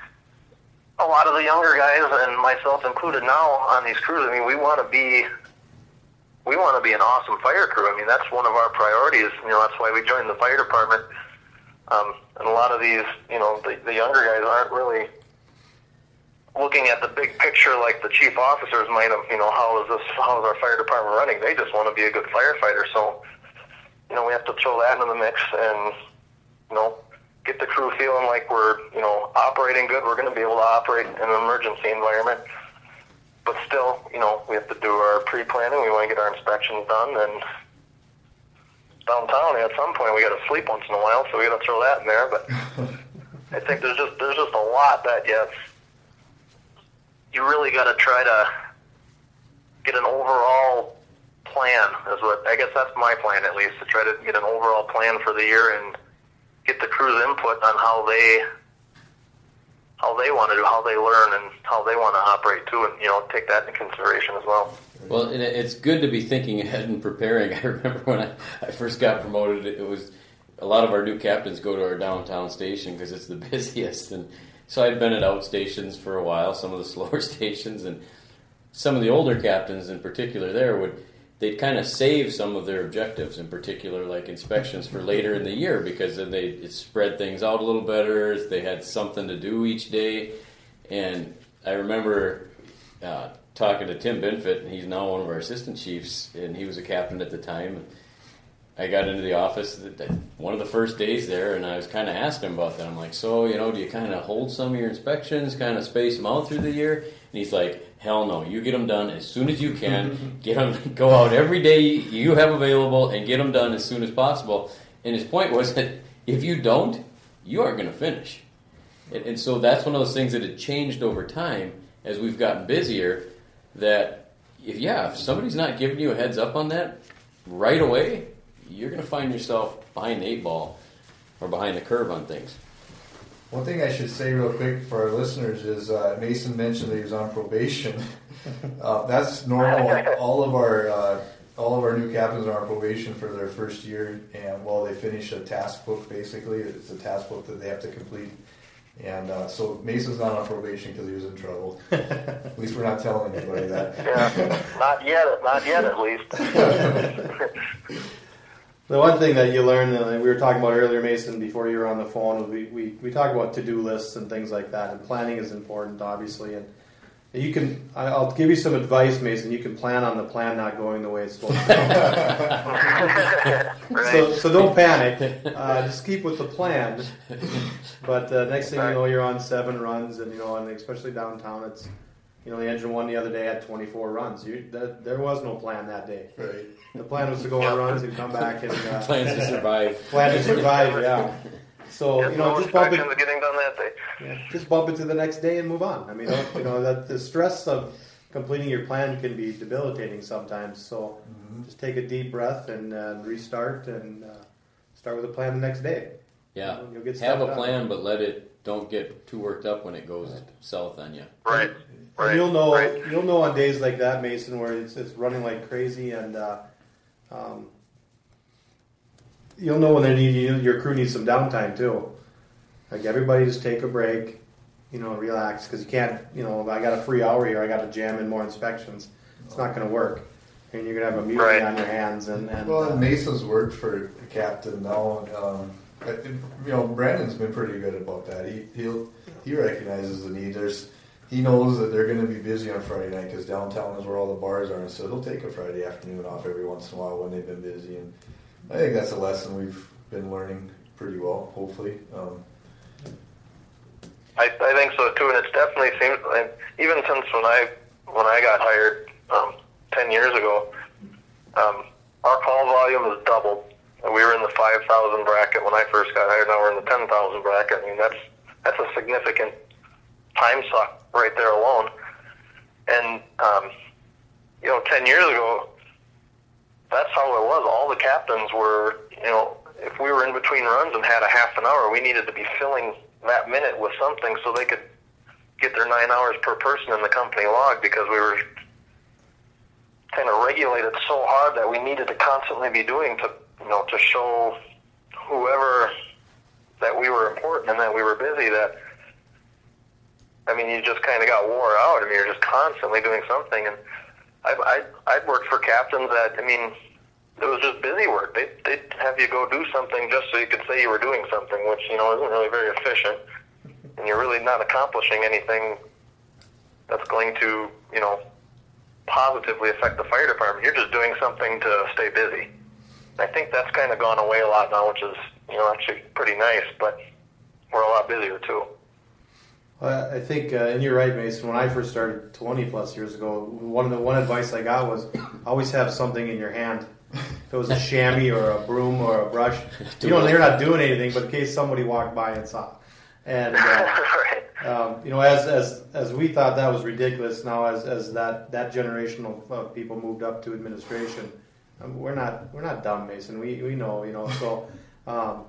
a lot of the younger guys, and myself included now on these crews, I mean, we want to be, we want to be an awesome fire crew. I mean, that's one of our priorities. You know, that's why we joined the fire department. Um, and a lot of these, you know, the, the younger guys aren't really looking at the big picture like the chief officers might have. You know, how is this? How is our fire department running? They just want to be a good firefighter. So, you know, we have to throw that into the mix and, you know, get the crew feeling like we're, you know, operating good. We're going to be able to operate in an emergency environment. But still, you know, we have to do our pre-planning. We want to get our inspections done. And downtown, at some point, we got to sleep once in a while, so we got to throw that in there. But I think there's just there's just a lot that you you really got to try to get an overall plan. Is what I guess that's my plan, at least, to try to get an overall plan for the year and get the crew's input on how they how they want to do, how they learn, and how they want to operate too, and you know, take that into consideration as well. Well, and it's good to be thinking ahead and preparing. I remember when I, I first got promoted, it was a lot of our new captains go to our downtown station because it's the busiest, and so I'd been at outstations for a while, some of the slower stations, and some of the older captains in particular there would they'd kind of save some of their objectives, in particular like inspections, for later in the year, because then they it spread things out a little better. They had something to do each day, and I remember uh, talking to Tim Benfit, and he's now one of our assistant chiefs, and he was a captain at the time. I got into the office one of the first days there, and I was kind of asking him about that. I'm like, so, you know, do you kind of hold some of your inspections, kind of space them out through the year? And he's like, hell no, you get them done as soon as you can. Get them, go out every day you have available and get them done as soon as possible. And his point was that if you don't, you aren't going to finish. And, and so that's one of those things that had changed over time as we've gotten busier, that if, yeah, if somebody's not giving you a heads up on that right away, you're going to find yourself behind the eight ball or behind the curve on things. One thing I should say real quick for our listeners is uh, Mason mentioned that he was on probation. uh, that's normal. All of our uh, all of our new captains are on probation for their first year, and while they finish a task book, basically it's a task book that they have to complete. And uh, so Mason's not on probation because he was in trouble. At least we're not telling anybody that. Yeah, not yet. Not yet, at least. The one thing that you learn, uh, we were talking about earlier, Mason, before you were on the phone, we, we, we talk about to-do lists and things like that, and planning is important, obviously. And you can, I'll give you some advice, Mason. You can plan on the plan not going the way it's supposed to go. Right. so, so don't panic. Uh, just keep with the plan. But uh, next thing you know, you're on seven runs, and you know, and especially downtown, it's, you know, the engine one the other day had twenty-four runs. You, that, there was no plan that day. Right. The plan was to go on runs and come back and uh, Plans to survive. Plan to survive, yeah. So There's you know, no just bump it. inspections getting done that day. Yeah, just bump it to the next day and move on. I mean, don't, you know, that the stress of completing your plan can be debilitating sometimes. So mm-hmm. just take a deep breath and uh, restart and uh, start with a plan the next day. Yeah, You'll get have a done. plan, but let it don't get too worked up when it goes right. south on you. Right. Right. And you'll know. Right. You'll know on days like that, Mason, where it's it's running like crazy, and uh, um, you'll know when they need you, your crew needs some downtime too. Like everybody, just take a break, you know, relax, because you can't. You know, I got a free hour here. I got to jam in more inspections. It's not going to work, and you're going to have a mutiny Right. on your hands. And, and Well, uh, and Mason's worked for the captain now. Um, I think, you know, Brandon's been pretty good about that. He he'll, he recognizes the need. There's he knows that they're going to be busy on Friday night because downtown is where all the bars are, and so he'll take a Friday afternoon off every once in a while when they've been busy. And I think that's a lesson we've been learning pretty well, hopefully. Um, I, I think so too, and it definitely seems like even since when I when I got hired um, ten years ago, um, our call volume has doubled. We were in the five thousand bracket when I first got hired. Now we're in the ten thousand bracket. I mean, that's that's a significant time suck right there alone. And um, you know, ten years ago, that's how it was. All the captains were, you know, if we were in between runs and had a half an hour, we needed to be filling that minute with something so they could get their nine hours per person in the company log, because we were kind of regulated so hard that we needed to constantly be doing to, you know, to show whoever that we were important and that we were busy. That, I mean, you just kind of got wore out. I mean, you're just constantly doing something. And I've, I'd, I'd worked for captains that, I mean, it was just busy work. They'd, they'd have you go do something just so you could say you were doing something, which, you know, isn't really very efficient. And you're really not accomplishing anything that's going to, you know, positively affect the fire department. You're just doing something to stay busy. I think that's kind of gone away a lot now, which is, you know, actually pretty nice, but we're a lot busier too. Well, I think, uh, and you're right, Mason. When I first started twenty plus years ago, one of the one advice I got was always have something in your hand. If it was a chamois or a broom or a brush, you know, they're not doing anything, but in case somebody walked by and saw. And uh, right. um, you know, as as as we thought that was ridiculous, now as as that that generation of, of people moved up to administration, um, we're not we're not dumb, Mason. We we know, you know. So um,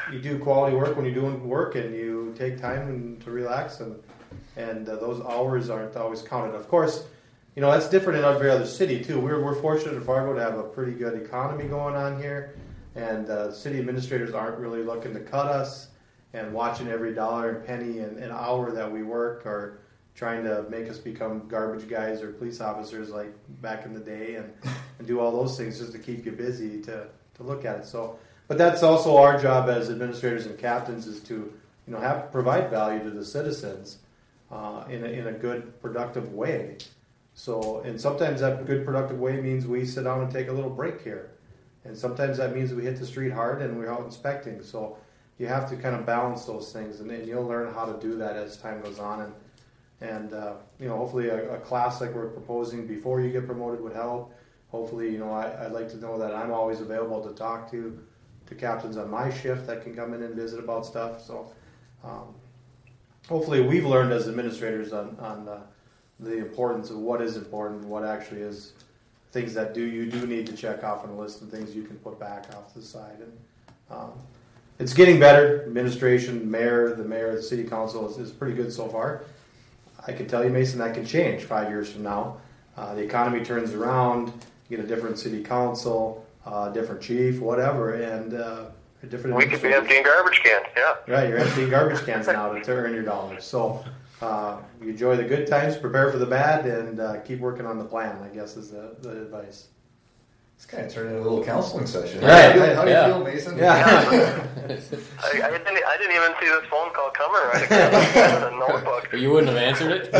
you do quality work when you're doing work, and you take time and, to relax, and and uh, those hours aren't always counted. Of course, you know that's different in every other city too. We're we're fortunate in Fargo to have a pretty good economy going on here, and uh, the city administrators aren't really looking to cut us and watching every dollar and penny and, and hour that we work, or trying to make us become garbage guys or police officers like back in the day, and, and do all those things just to keep you busy to, to look at it. So, but that's also our job as administrators and captains, is to you know have provide value to the citizens uh, in a, in a good, productive way. So, and sometimes that good, productive way means we sit down and take a little break here, and sometimes that means we hit the street hard and we're out inspecting. So, you have to kind of balance those things, and, and you'll learn how to do that as time goes on. And And, uh, you know, hopefully a, a class like we're proposing before you get promoted would help. Hopefully, you know, I, I'd like to know that I'm always available to talk to to captains on my shift that can come in and visit about stuff. So um, hopefully we've learned as administrators on, on uh, the importance of what is important and what actually is things that do you do need to check off on the list, and things you can put back off to the side. And um, it's getting better. Administration, mayor, the mayor, the city council is, is pretty good so far. I can tell you, Mason, that can change five years from now. Uh, the economy turns around, you get a different city council, uh, different chief, whatever, and uh, a different... We could be emptying garbage cans, yeah. Right, you're emptying garbage cans now to earn your dollars. So uh, you enjoy the good times, prepare for the bad, and uh, keep working on the plan, I guess is the, the advice. It's kind of turned into a little counseling session. Right. How, how do you Yeah. feel, Mason? Yeah. I, I, didn't, I didn't even see this phone call coming right across the notebook. But you wouldn't have answered it?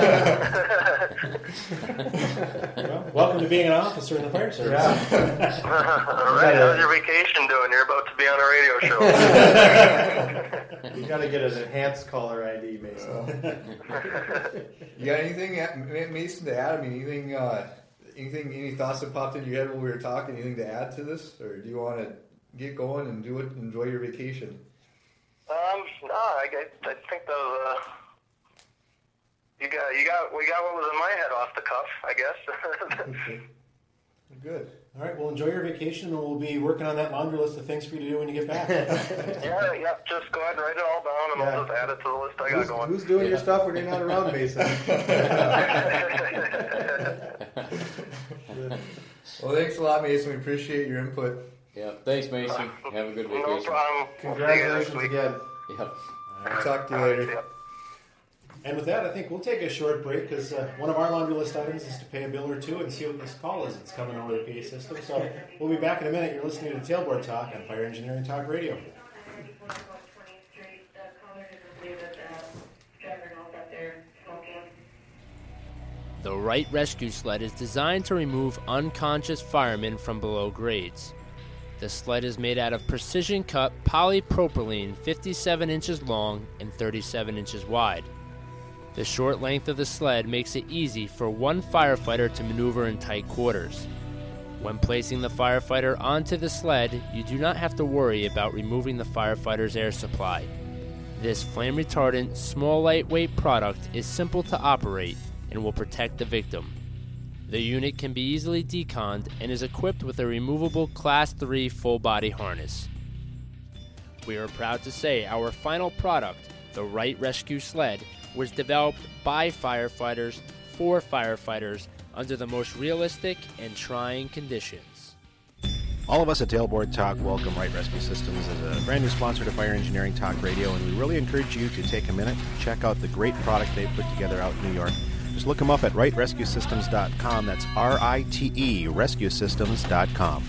Well, welcome to being an officer in the fire service. Yeah. All right, how's your vacation doing? You're about to be on a radio show. You got to get an enhanced caller I D, Mason. You got anything, Mason, to add? I mean, anything... Uh, Anything, any thoughts that popped into your head while we were talking? Anything to add to this, or do you want to get going and do it, and enjoy your vacation? Um, no, I, I, I think those. Uh, you got, you got, we got what was in my head off the cuff, I guess. Okay. Good. All right, well, enjoy your vacation, and we'll be working on that laundry list of things for you to do when you get back. yeah, yeah. Just go ahead and write it all down, and Yeah. I'll just add it to the list I got Who's, going. who's doing your stuff when you're not around, Mason? Well, thanks a lot, Mason. We appreciate your input. Yeah. Thanks, Mason. Have a good vacation. No problem. Congratulations We'll see you again. Yep. I'll talk to you next week. later. Yep. And with that, I think we'll take a short break, because uh, one of our laundry list items is to pay a bill or two and see what this call is that's coming over the P A system. So we'll be back in a minute. You're listening to Tailboard Talk on Fire Engineering Talk Radio. The Wright Rescue Sled is designed to remove unconscious firemen from below grades. The sled is made out of precision-cut polypropylene fifty-seven inches long and thirty-seven inches wide. The short length of the sled makes it easy for one firefighter to maneuver in tight quarters. When placing the firefighter onto the sled, you do not have to worry about removing the firefighter's air supply. This flame-retardant, small lightweight product is simple to operate and will protect the victim. The unit can be easily deconned and is equipped with a removable Class three full-body harness. We are proud to say our final product, the Wright Rescue Sled, was developed by firefighters for firefighters under the most realistic and trying conditions. All of us at Tailboard Talk welcome Wright Rescue Systems as a brand new sponsor to Fire Engineering Talk Radio, and we really encourage you to take a minute, check out the great product they've put together out in New York. Just look them up at right rescue systems dot com. That's R I T E, rescue systems dot com.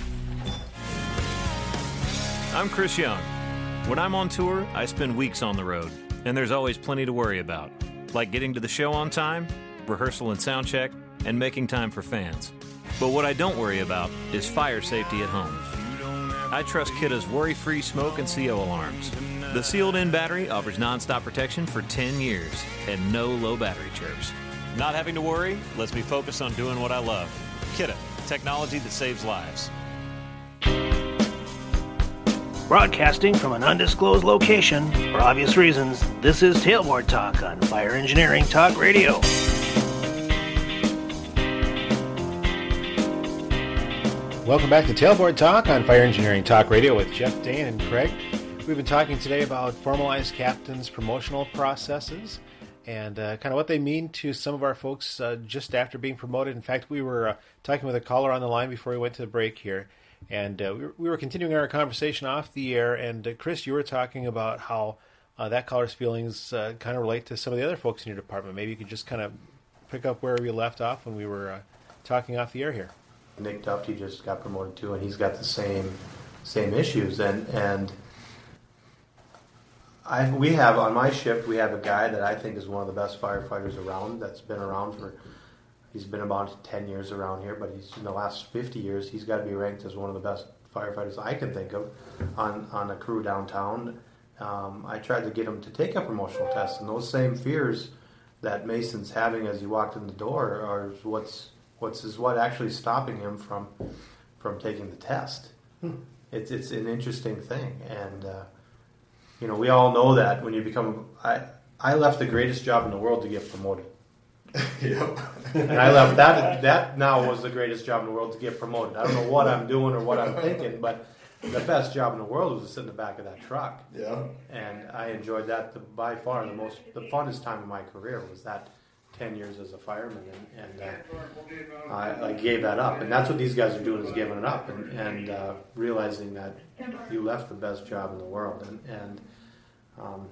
I'm Chris Young. When I'm on tour, I spend weeks on the road, and there's always plenty to worry about, like getting to the show on time, rehearsal and sound check, and making time for fans. But what I don't worry about is fire safety at home. I trust Kidda's worry-free smoke and C O alarms. The sealed-in battery offers non-stop protection for ten years and no low battery chirps. Not having to worry lets me focus on doing what I love. Kidda, technology that saves lives. Broadcasting from an undisclosed location, for obvious reasons, this is Tailboard Talk on Fire Engineering Talk Radio. Welcome back to Tailboard Talk on Fire Engineering Talk Radio with Jeff, Dan, and Craig. We've been talking today about formalized captains' promotional processes and uh, kind of what they mean to some of our folks uh, just after being promoted. In fact, we were uh, talking with a caller on the line before we went to the break here, and uh, we, were, we were continuing our conversation off the air, and uh, Chris, you were talking about how uh, that caller's feelings uh, kind of relate to some of the other folks in your department. Maybe you could just kind of pick up where we left off when we were uh, talking off the air here. Nick Duffy just got promoted too, and he's got the same same issues, and and I we have on my shift we have a guy that I think is one of the best firefighters around. That's been around for he's been about ten years around here, but he's in the last fifty years he's got to be ranked as one of the best firefighters I can think of on on a crew downtown. Um, I tried to get him to take a promotional test, and those same fears that Mason's having as he walked in the door are what's what's is what actually stopping him from from taking the test. Hmm. It's it's an interesting thing, and uh, you know we all know that when you become I I left the greatest job in the world to get promoted. Yep. And I left that that now was the greatest job in the world to get promoted. I don't know what I'm doing or what I'm thinking, but the best job in the world was to sit in the back of that truck. Yeah. And I enjoyed that the, by far the most the funnest time of my career was that ten years as a fireman, and, and uh, I, I gave that up, and that's what these guys are doing is giving it up, and, and uh, realizing that you left the best job in the world, and, and um,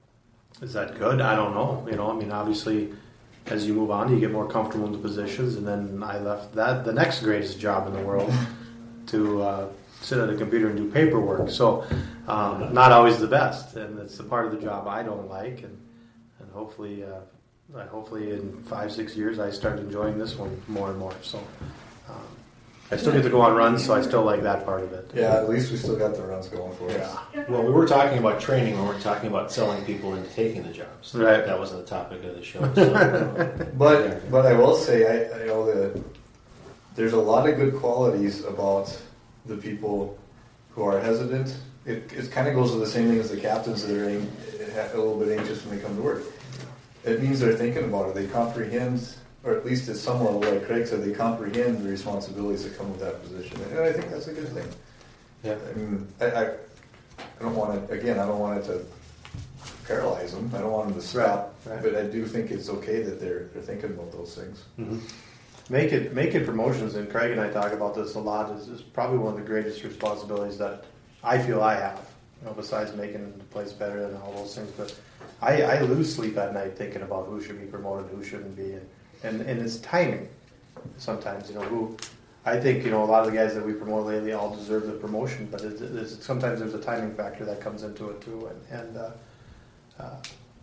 is that good? I don't know. You know, I mean, obviously, as you move on, you get more comfortable in the positions, and then I left that the next greatest job in the world to uh, sit at a computer and do paperwork. So, um, not always the best, and it's the part of the job I don't like, and and hopefully. Uh, Hopefully in five, six years I start enjoying this one more and more. So um, I still get to go on runs, so I still like that part of it. Yeah, at least we still got the runs going for us. Yeah. Well, we were talking about training when we were talking about selling people into taking the jobs. Right. That wasn't the topic of the show. So, uh, but yeah. but I will say, I, I know that there's a lot of good qualities about the people who are hesitant. It, it kind of goes with the same thing as the captains that are a little bit anxious when they come to work. It means they're thinking about it. They comprehend, or at least at some level, like Craig said, they comprehend the responsibilities that come with that position. And I think that's a good thing. Yeah. I mean, I, I, I don't want to, again, I don't want it to paralyze them. I don't want them to stop. Right, right. But I do think it's okay that they're they're thinking about those things. Mm-hmm. Make it, making promotions, and Craig and I talk about this a lot, is, is probably one of the greatest responsibilities that I feel I have, you know, besides making the place better and all those things. But I, I lose sleep at night thinking about who should be promoted, who shouldn't be, and, and, and it's timing. Sometimes, you know, who I think, you know, a lot of the guys that we promote lately all deserve the promotion, but it, it's, sometimes there's a timing factor that comes into it too, and, and uh, uh,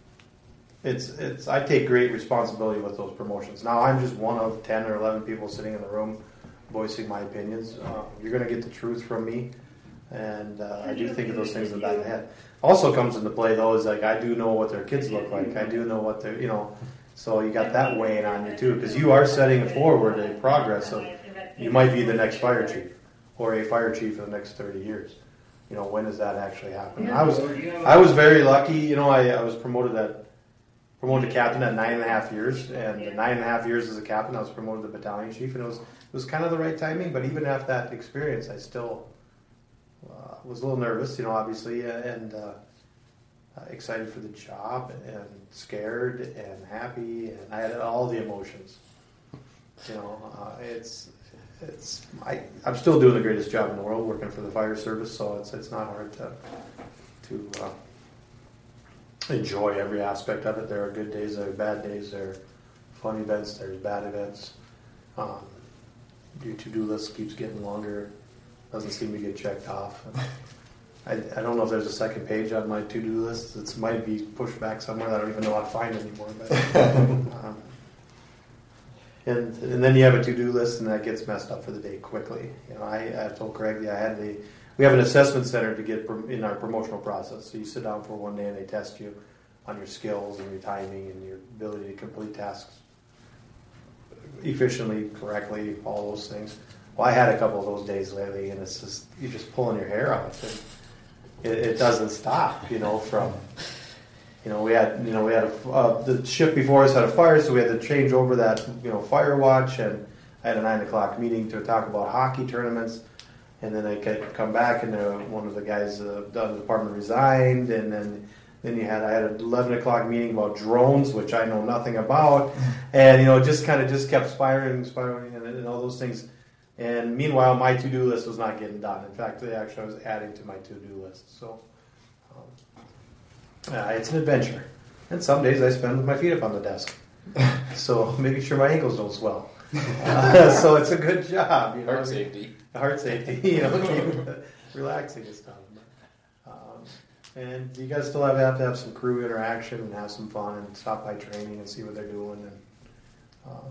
it's it's I take great responsibility with those promotions. Now I'm just one of ten or eleven people sitting in the room voicing my opinions. Uh, you're going to get the truth from me, and uh, I do think of those things in the back of the head. Also comes into play though is like I do know what their kids look like. I do know what they're, you know, so you got that weighing on you too, because you are setting forward a progress of you might be the next fire chief or a fire chief for the next thirty years. You know, when does that actually happen? I was I was very lucky. You know, I, I was promoted at promoted to captain at nine and a half years, and nine and a half years as a captain, I was promoted to battalion chief, and it was it was kind of the right timing. But even after that experience, I still. Uh, was a little nervous, you know, obviously, and uh, excited for the job, and scared, and happy, and I had all the emotions. You know, uh, it's it's I I'm still doing the greatest job in the world, working for the fire service, so it's it's not hard to to uh, enjoy every aspect of it. There are good days, there are bad days, there are fun events, there's bad events. Um, your to-do list keeps getting longer. Doesn't seem to get checked off. I, I don't know if there's a second page on my to-do list. It might be pushed back somewhere that I don't even know how to find anymore. But, um, and and then you have a to-do list, and that gets messed up for the day quickly. You know, I, I told Craig, I had the we have an assessment center to get in our promotional process. So you sit down for one day, and they test you on your skills and your timing and your ability to complete tasks efficiently, correctly, all those things. Well, I had a couple of those days lately, and it's just you're just pulling your hair out. And it, it doesn't stop, you know. From you know, we had you know we had a, uh, the shift before us had a fire, so we had to change over that you know fire watch, and I had a nine o'clock meeting to talk about hockey tournaments. And then I could come back, and uh, one of the guys uh, done the department resigned, and then then you had I had an eleven o'clock meeting about drones, which I know nothing about, and you know, just kind of just kept spiraling, spiraling, and, and all those things. And meanwhile, my to-do list was not getting done. In fact, they actually I was adding to my to-do list. So um, uh, it's an adventure, and some days I spend with my feet up on the desk, so making sure my ankles don't swell. Uh, so it's a good job. You know? Heart safety. Heart safety, you know, keep relaxing and stuff. Um, and you guys still have, have to have some crew interaction and have some fun and stop by training and see what they're doing. And uh,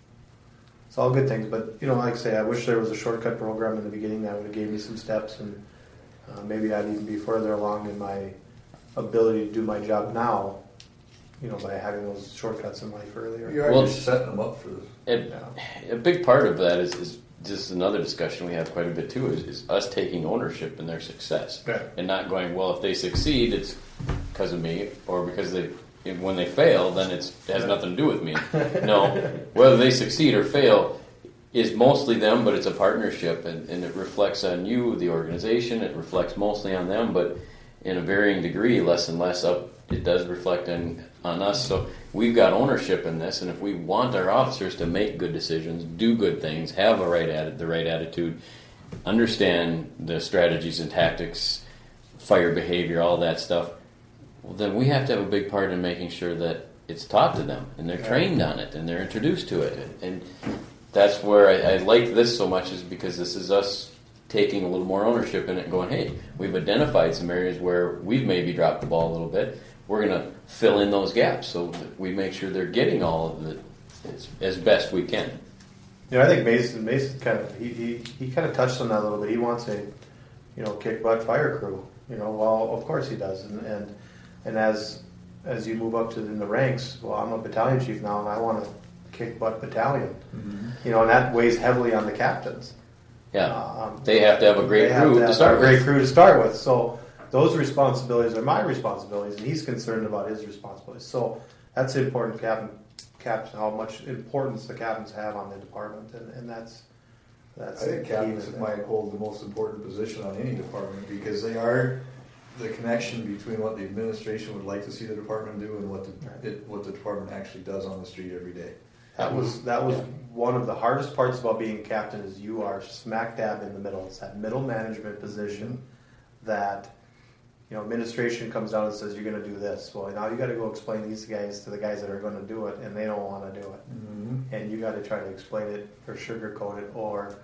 it's all good things. But, you know, like I say, I wish there was a shortcut program in the beginning that would have gave me some steps, and uh, maybe I'd even be further along in my ability to do my job now, you know, by having those shortcuts in life earlier. You're Well, just setting them up for this. And Yeah. a big part of that is, is just another discussion we have quite a bit too, is, is us taking ownership in their success. Right. And not going, well, if they succeed, it's because of me, or because they, when they fail, then it's, it has nothing to do with me. No, whether they succeed or fail is mostly them, but it's a partnership, and, and it reflects on you, the organization, it reflects mostly on them, but in a varying degree, less and less up, it does reflect on, on us. So we've got ownership in this, and if we want our officers to make good decisions, do good things, have a right atti- the right attitude, understand the strategies and tactics, fire behavior, all that stuff, well, then we have to have a big part in making sure that it's taught to them, and they're trained on it, and they're introduced to it. And that's where I, I like this so much, is because this is us taking a little more ownership in it and going, hey, we've identified some areas where we've maybe dropped the ball a little bit. We're going to fill in those gaps so that we make sure they're getting all of it as, as best we can. You know, I think Mason, Mason kind of he, he, he kind of touched on that a little bit. He wants a, you know, kick butt fire crew. You know, well, of course he does, and and, and as as you move up to in the ranks, well, I'm a battalion chief now, and I want a kick butt battalion. Mm-hmm. You know, and that weighs heavily on the captains. Yeah, um, they have to have a great they have crew to, to, have start a great with. crew to start with. So those responsibilities are my responsibilities, and he's concerned about his responsibilities. So that's important, captain. Captain, how much importance the captains have on the department, and, and that's that's. I think key captains to that. might hold the most important position on any department, because they are the connection between what the administration would like to see the department do and what the it, what the department actually does on the street every day. That was that was one of the hardest parts about being captain, is you are smack dab in the middle. It's that middle management position that, you know, administration comes down and says, you're going to do this. Well, now you got to go explain these guys to the guys that are going to do it, and they don't want to do it. Mm-hmm. And you got to try to explain it or sugarcoat it, or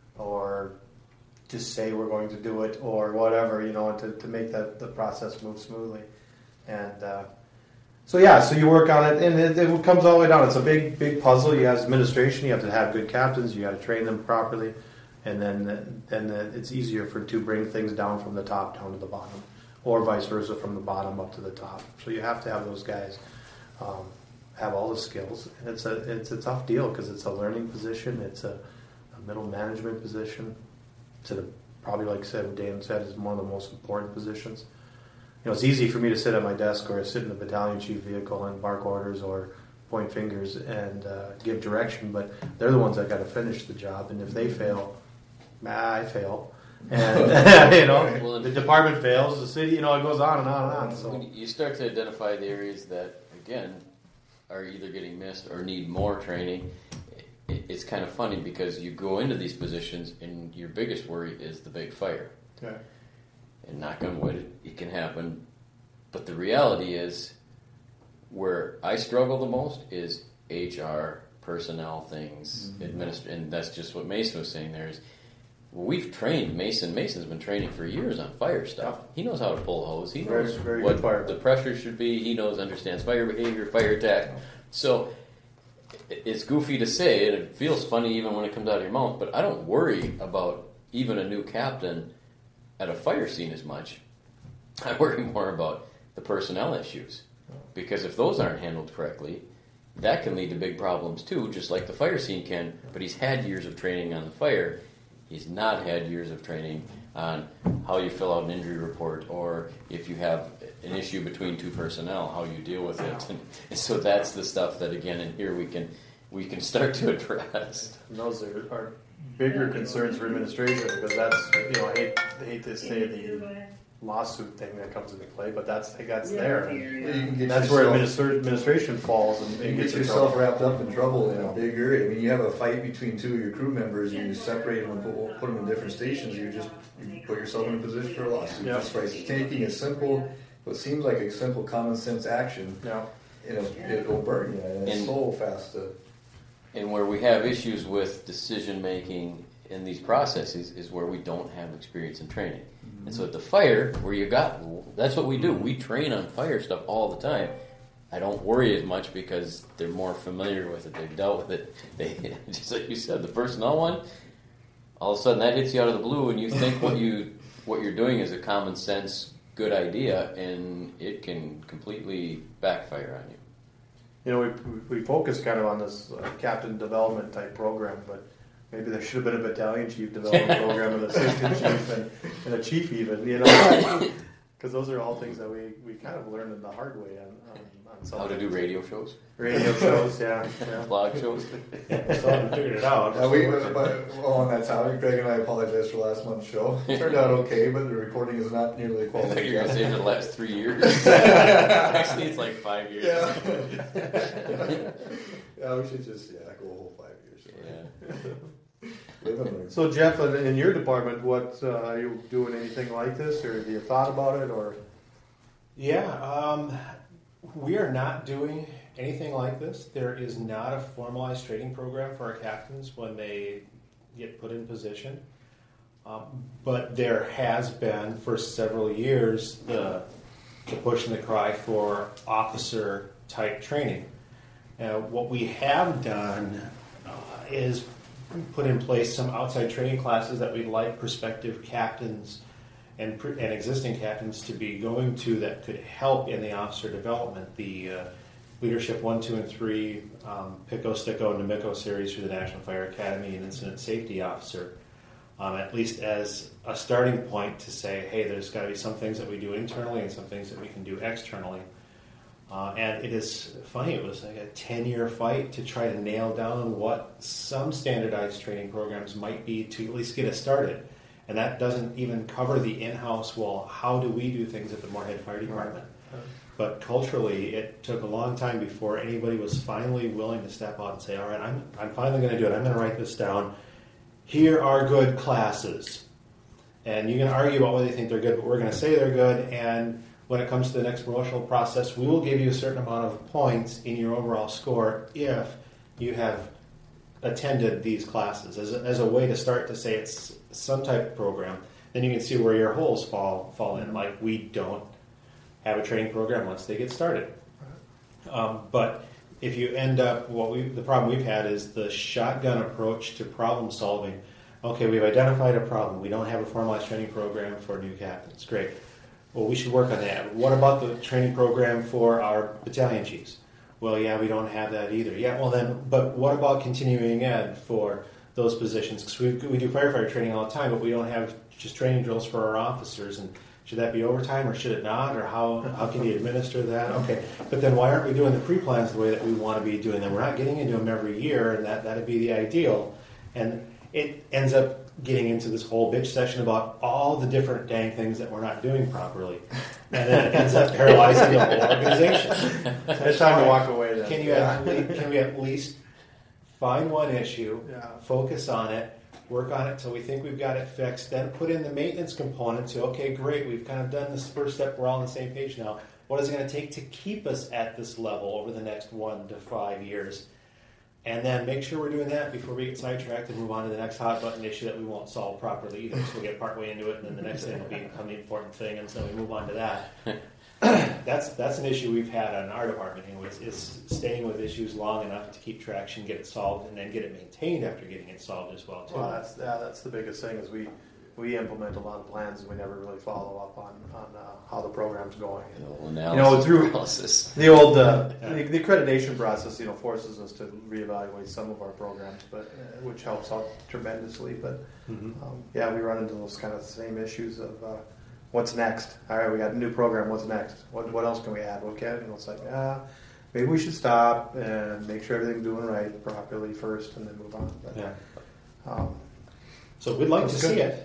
or just say we're going to do it, or whatever, you know, to, to make that the process move smoothly. And uh, so yeah, so you work on it, and it, it comes all the way down. It's a big, big puzzle. You have administration. You have to have good captains. You got to train them properly, and then then it's easier for to bring things down from the top down to the bottom, or vice versa, from the bottom up to the top. So you have to have those guys um, have all the skills, and it's a it's a tough deal, because it's a learning position. It's a, a middle management position. It's a, probably, like said, Dan said, is one of the most important positions. You know, it's easy for me to sit at my desk or sit in the battalion chief vehicle and bark orders or point fingers and uh, give direction, but they're the ones that got to finish the job. And if they fail, nah, I fail. And, you know, Well, the department fails, the city, you know, it goes on and on and on. So When you start to identify the areas that, again, are either getting missed or need more training, it, it's kind of funny, because you go into these positions and your biggest worry is the big fire. okay. And knock on wood, it, it can happen. But the reality is, where I struggle the most is H R, personnel things, mm-hmm. administ- and that's just what Mason was saying there is, well, we've trained Mason. Mason's been training for years on fire stuff. He knows how to pull a hose. He knows Very, very what good fire. the pressure should be. He knows, understands fire behavior, fire attack. So it- it's goofy to say, and it feels funny even when it comes out of your mouth, but I don't worry about even a new captain at a fire scene as much. I worry more about the personnel issues, because if those aren't handled correctly, that can lead to big problems too, just like the fire scene can. But he's had years of training on the fire. He's not had years of training on how you fill out an injury report, or if you have an issue between two personnel, how you deal with it. And, and so that's the stuff that, again, in here we can we can start to address. And those are, are bigger concerns for administration, because that's, you know, I hate, I hate to say the lawsuit thing that comes into play, but that's that's there. And You can get that's where yourself- administra- administration falls and, You and get gets in yourself trouble. wrapped up in trouble in a big area. I mean, you have a fight between two of your crew members, and you separate them and put, put them in different stations. You just you put yourself in a position for a lawsuit. Yeah. Just by taking a simple, what seems like a simple common sense action, Yeah. you know, it'll burn you, and it's And- so fast to. And where we have issues with decision making in these processes is where we don't have experience and training. Mm-hmm. And so at the fire, where you got, that's what we do. We train on fire stuff all the time. I don't worry as much because they're more familiar with it. They've dealt with it. They, just like you said, the personnel one, all of a sudden that hits you out of the blue, and you think what you what you're doing is a common sense, good idea, and it can completely backfire on you. You know, we, we focus kind of on this uh, captain development type program, but maybe there should have been a battalion chief development program with an assistant chief and, and a chief even, you know, because those are all things that we, we kind of learned in the hard way on, on, on some How to do radio shows, radio shows, yeah, yeah. blog shows. Still haven't figured it out. Uh, we, but, well, on that topic, Greg and I apologize for last month's show. It turned out okay, but the recording is not nearly I quality. thought you were going to say for the last three years. Actually, it's like five years. Yeah. Yeah, we should just yeah go a whole five years. Yeah. Live and learn. So Jeff, in, in your department, what uh, are you doing anything like this, or have you thought about it, or? Yeah, um, we are not doing anything like this. There is not a formalized training program for our captains when they get put in position. Um, but there has been for several years the, the push and the cry for officer type training. Uh, what we have done uh, is put in place some outside training classes that we'd like prospective captains and, pre- and existing captains to be going to that could help in the officer development. The uh, Leadership one, two, and three um, PICO, STICO, and NAMICO series for the National Fire Academy and Incident Safety Officer, um, at least as a starting point to say, hey, there's got to be some things that we do internally and some things that we can do externally. Uh, and it is funny, it was like a ten-year fight to try to nail down what some standardized training programs might be to at least get us started. And that doesn't even cover the in-house, well, how do we do things at the Moorhead Fire Department? But culturally, it took a long time before anybody was finally willing to step out and say, all right, I'm, I'm finally going to do it. I'm going to write this down. Here are good classes. And you can argue about whether you think they're good, but we're going to say they're good. And when it comes to the next promotional process, we will give you a certain amount of points in your overall score if you have attended these classes as a, as a way to start to say it's some type of program. Then you can see where your holes fall fall in. Like, we don't have a training program once they get started. Um, but if you end up, what we the problem we've had is the shotgun approach to problem solving. Okay, we've identified a problem. We don't have a formalized training program for new captains. Great. Well, we should work on that. What about the training program for our battalion chiefs? Well, yeah, we don't have that either. Yeah, well then, but what about continuing ed for those positions? Because we, we do firefighter training all the time, but we don't have just training drills for our officers. And should that be overtime or should it not? Or how, how can you administer that? Okay, but then why aren't we doing the pre-plans the way that we want to be doing them? We're not getting into them every year, and that that'd be the ideal. And it ends up getting into this whole bitch session about all the different dang things that we're not doing properly. And then it ends up paralyzing the whole organization. It's time to walk away then. Can you Yeah. at least, can we at least find one issue, Yeah. focus on it, work on it till we think we've got it fixed, then put in the maintenance component to, okay, great, we've kind of done this first step, we're all on the same page now. What is it going to take to keep us at this level over the next one to five years? And then make sure we're doing that before we get sidetracked and move on to the next hot button issue that we won't solve properly either. So we'll get partway into it, and then the next thing will become the important thing, and so we move on to that. that's that's an issue we've had on our department, anyways, is staying with issues long enough to keep traction, get it solved, and then get it maintained after getting it solved as well, too. Well, that's yeah, that's the biggest thing is we we implement a lot of plans and we never really follow up on on uh, how the program's going. You know, You analysis, know, through analysis. the old uh, the, the accreditation process, you know, forces us to reevaluate some of our programs, but uh, which helps out tremendously. But Mm-hmm. um, yeah, we run into those kind of same issues of uh, what's next. All right, we got a new program. What's next? What what else can we add? What can you know? It's like ah, maybe we should stop and make sure everything's doing right properly first, and then move on. But, Yeah. um, So we'd like That's to good. see it.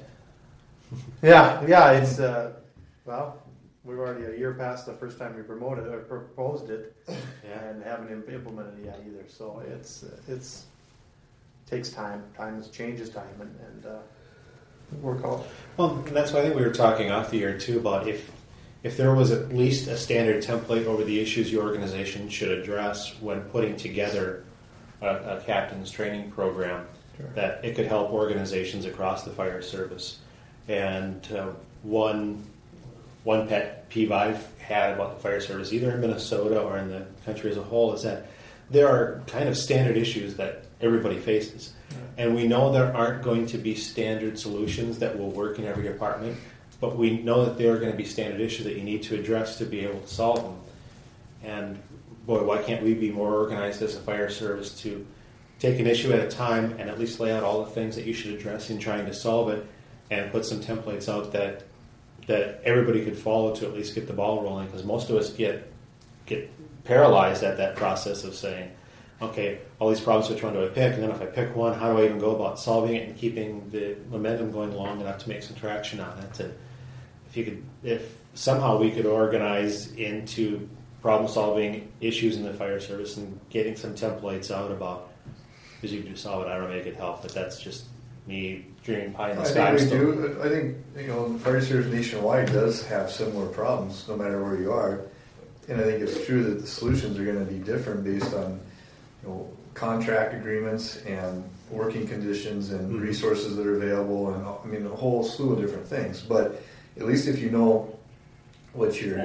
Yeah, yeah, it's, uh, well, we're already a year past the first time we promoted or proposed it, Yeah. and haven't im- implemented it yet either. So it's it's takes time. Time is changes time, and, and uh, work out. Well, and that's why I think we were talking off the air too about if if there was at least a standard template over the issues your organization should address when putting together a, a captain's training program, Sure. that it could help organizations across the fire service. And uh, one one pet peeve I've had about the fire service, either in Minnesota or in the country as a whole, is that there are kind of standard issues that everybody faces. And we know there aren't going to be standard solutions that will work in every department, but we know that there are going to be standard issues that you need to address to be able to solve them. And boy, why can't we be more organized as a fire service to take an issue at a time and at least lay out all the things that you should address in trying to solve it, and put some templates out that that everybody could follow to at least get the ball rolling, because most of us get get paralyzed at that process of saying, okay, all these problems, which one do I pick? And then if I pick one, how do I even go about solving it and keeping the momentum going long enough to make some traction on it? And if you could, if somehow we could organize into problem-solving issues in the fire service and getting some templates out about, because you do solve it, I don't know, make it help, but that's just me dreaming pie in the I sky. think we still. do. I think, you know, the fire service nationwide does have similar problems, no matter where you are. And I think it's true that the solutions are going to be different based on, you know, contract agreements and working conditions and Mhm. resources that are available, and I mean a whole slew of different things. But at least if you know what your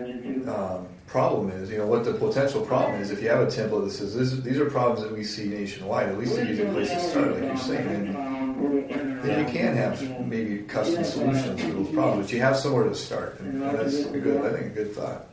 um, problem is, you know what the potential problem is. If you have a template that says this, these are problems that we see nationwide, at least it gives you a place to start, like you're saying. And then you can have maybe custom solutions for those problems, but you have somewhere to start, and that's a good. I think a good thought.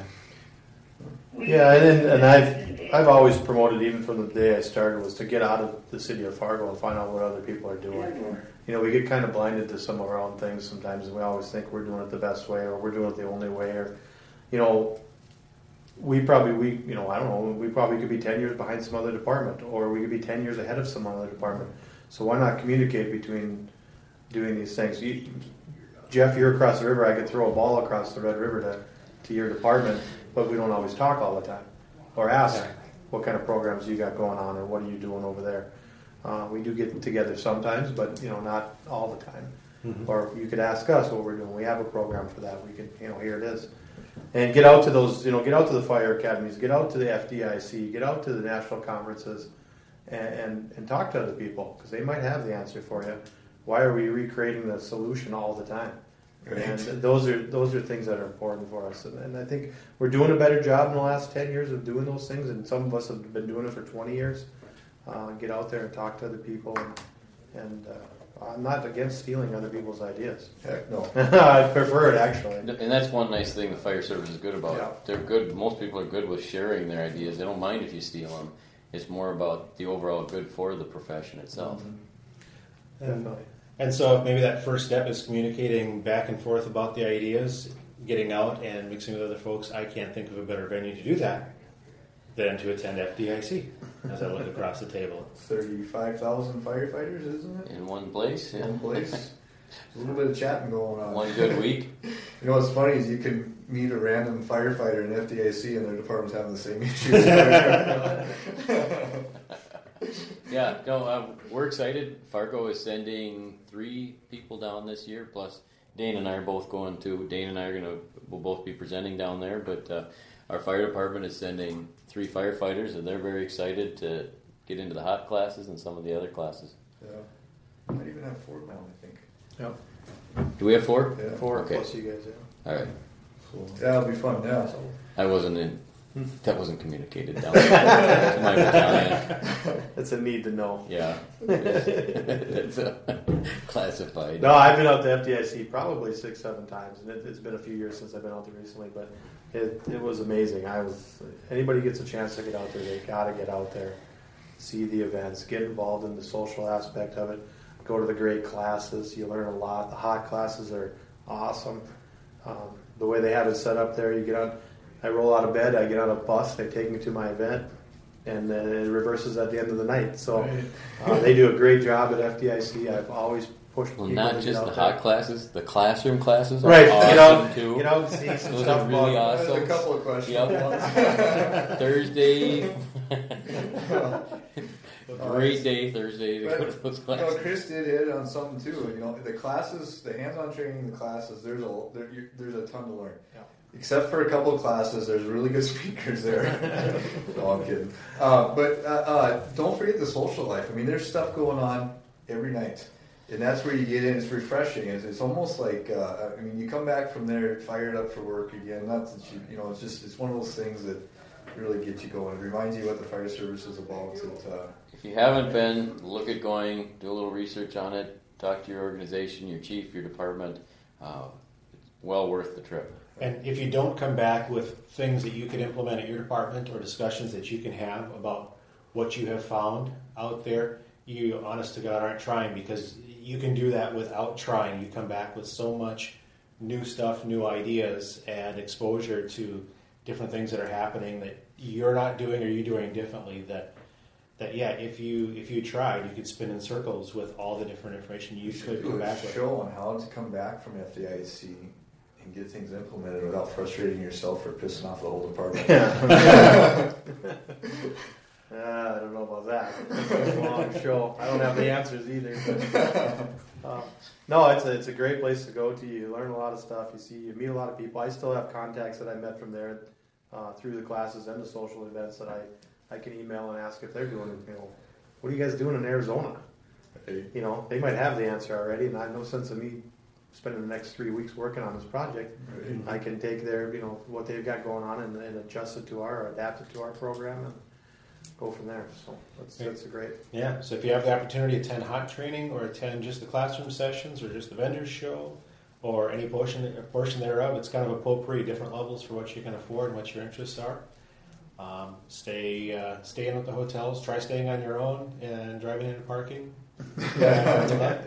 Yeah, and and I've I've always promoted, even from the day I started, was to get out of the city of Fargo and find out what other people are doing. You know, we get kind of blinded to some of our own things sometimes, and we always think we're doing it the best way, or we're doing it the only way, or, you know, we probably we you know I don't know we probably could be ten years behind some other department, or we could be ten years ahead of some other department. So why not communicate between doing these things? You, Jeff, you're across the river. I could throw a ball across the Red River to to your department, but we don't always talk all the time, or ask what kind of programs you got going on, or what are you doing over there. Uh, we do get together sometimes, but you know, not all the time. Mm-hmm. Or you could ask us what we're doing. We have a program for that. We can, you know, here it is. And get out to those, you know, get out to the fire academies, get out to the F D I C, get out to the national conferences, and and, and talk to other people, because they might have the answer for you. Why are we recreating the solution all the time? Right. And those are those are things that are important for us. And, and I think we're doing a better job in the last ten years of doing those things, and some of us have been doing it for twenty years. Uh, get out there and talk to other people, and, and uh, I'm not against stealing other people's ideas. Heck no. I prefer it, actually. And that's one nice thing the fire service is good about. Yeah. They're good. Most people are good with sharing their ideas. They don't mind if you steal them. It's more about the overall good for the profession itself. Mm-hmm. And, and so maybe that first step is communicating back and forth about the ideas, getting out and mixing with other folks. I can't think of a better venue to do that than to attend F D I C, as I look across the table. thirty-five thousand firefighters, isn't it? In one place, yeah. One place. A little bit of chatting going on. One good week. You know what's funny is you can meet a random firefighter in F D I C and their department's having the same issues. Yeah, no, um, we're excited. Fargo is sending three people down this year, plus Dane and I are both going to. Dane and I are going to, we'll both be presenting down there, but uh, our fire department is sending three firefighters, and they're very excited to get into the hot classes and some of the other classes. Yeah. Might even have four now, I think. Yeah. Do we have four? Yeah. Four Okay. plus you guys, yeah. All right. So, yeah, it'll be fun, yeah. So. I wasn't in. That wasn't communicated down there to my battalion. It's a need to know. Yeah. It's uh, classified. No, I've been out to F D I C probably six, seven times, and it, it's been a few years since I've been out there recently, but it, it was amazing. I was anybody gets a chance to get out there, they got to get out there, see the events, get involved in the social aspect of it, go to the great classes. You learn a lot. The hot classes are awesome. Um, the way they have it set up there, you get on. I roll out of bed, I get on a bus, they take me to my event, and uh, it reverses at the end of the night. So uh, they do a great job at F D I C. I've always pushed Well, people not to get just out the there. hot classes, the classroom classes are Right, awesome you know, too. you know, see some Those stuff are really about- awesome. There's a couple of questions. Yep. Thursday. Uh, Great day Thursday to But, go to those you know, classes. Chris did hit on something too. You know, the classes, the hands-on training, the classes. There's a there, you, there's a ton to learn. Yeah. Except for a couple of classes, there's really good speakers there. No, I'm kidding. Uh, but uh, uh, don't forget the social life. I mean, there's stuff going on every night, and that's where you get in. It's refreshing. It's, it's almost like uh, I mean, you come back from there fired up for work again. Not that you, you know, it's just it's one of those things that really gets you going. It reminds you what the fire service is about. It, uh, If you haven't been, look at going, do a little research on it, talk to your organization, your chief, your department. Uh, it's well worth the trip. And if you don't come back with things that you can implement at your department or discussions that you can have about what you have found out there, you, honest to God, aren't trying, because you can do that without trying. You come back with so much new stuff, new ideas, and exposure to different things that are happening that you're not doing or you're doing differently, that that yeah, if you if you tried, you could spin in circles with all the different information you could do come a back with. show on how to come back from F D I C and get things implemented without frustrating yourself or pissing off the whole department. Yeah. uh, I don't know about that. It's a long show. I don't have the answers either. But, uh, no, it's a, it's a great place to go to. You learn a lot of stuff. You see, you meet a lot of people. I still have contacts that I met from there uh, through the classes and the social events that I, I can email and ask if they're doing it. You know, what are you guys doing in Arizona? You know, they might have the answer already, and I have no sense of me spending the next three weeks working on this project. Right. I can take their, you know, what they've got going on and, and adjust it to our, or adapt it to our program and go from there. So that's, that's a great. Yeah, so if you have the opportunity to attend hot training or attend just the classroom sessions or just the vendors show or any portion portion thereof, it's kind of a potpourri, different levels for what you can afford and what your interests are. Um, stay uh, stay in at the hotels, try staying on your own and driving into parking. uh,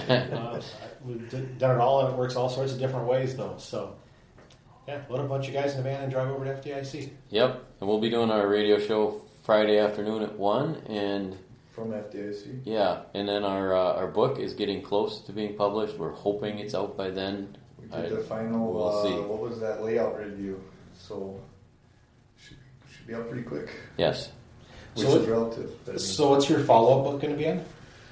we've d- done it all, and it works all sorts of different ways, though. So, yeah, load a bunch of guys in a van and drive over to F D I C. Yep, and we'll be doing our radio show Friday afternoon at one, and From F D I C. yeah, and then our uh, our book is getting close to being published. We're hoping it's out by then. We did I- the final, we'll uh, see. what was that layout review? So, should, should be out pretty quick, Yes. which So is relative. but I mean- So, what's your follow-up book going to be on?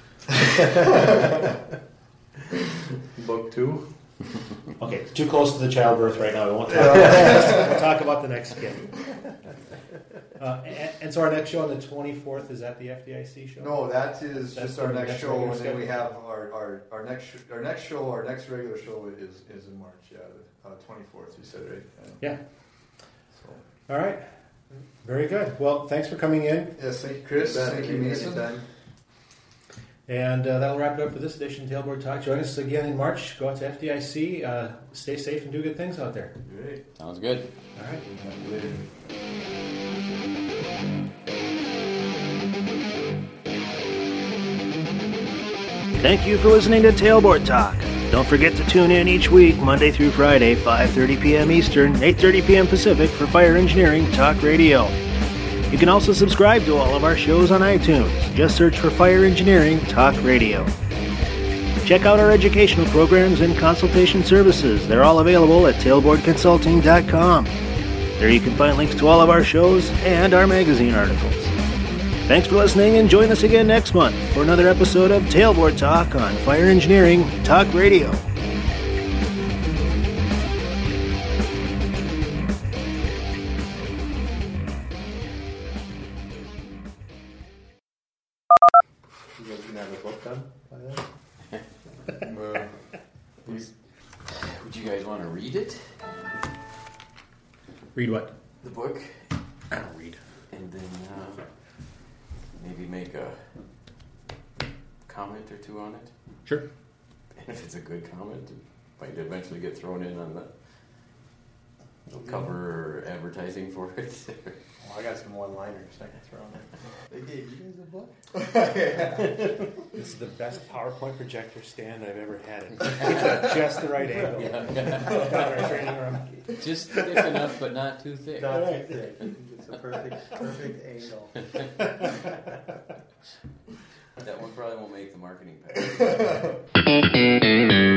Book two. Okay, too close to the childbirth right now. We won't talk about the next, we'll talk about the next kid. Uh, and, and so our next show on the twenty-fourth is at the F D I C show? No, that is That's just our the next next show, regular and then we schedule. have our, our, our next sh- our next show, our next regular show is is in March. Yeah, the uh, twenty-fourth. You said right? Yeah. So. All right. Very good. Well, thanks for coming in. Yes, thank you, Chris. Bet. Thank you, Mason. Anytime. And uh, that'll wrap it up for this edition of Tailboard Talk. Join us again in March. Go out to F D I C. Uh, stay safe and do good things out there. Great. Sounds good. All right. Talk to you later. Thank you for listening to Tailboard Talk. Don't forget to tune in each week, Monday through Friday, five thirty p.m. Eastern, eight thirty p.m. Pacific for Fire Engineering Talk Radio. You can also subscribe to all of our shows on iTunes. Just search for Fire Engineering Talk Radio. Check out our educational programs and consultation services. They're all available at tailboard consulting dot com. There you can find links to all of our shows and our magazine articles. Thanks for listening, and join us again next month for another episode of Tailboard Talk on Fire Engineering Talk Radio. You guys gonna have a book done by then? Uh, Would you guys want to read it? Read what? The book? I don't read. And then uh, maybe make a comment or two on it. Sure. And if it's a good comment, it might eventually get thrown in on the cover or advertising for it. Well, I got some one-liners I can throw in there. They gave you guys a book? one? This is the best PowerPoint projector stand I've ever had. It keeps at just the right angle. Yeah. Got our training room. Just thick enough, but not too thick. Not too thick. It's a perfect, perfect angle. That one probably won't make the marketing package.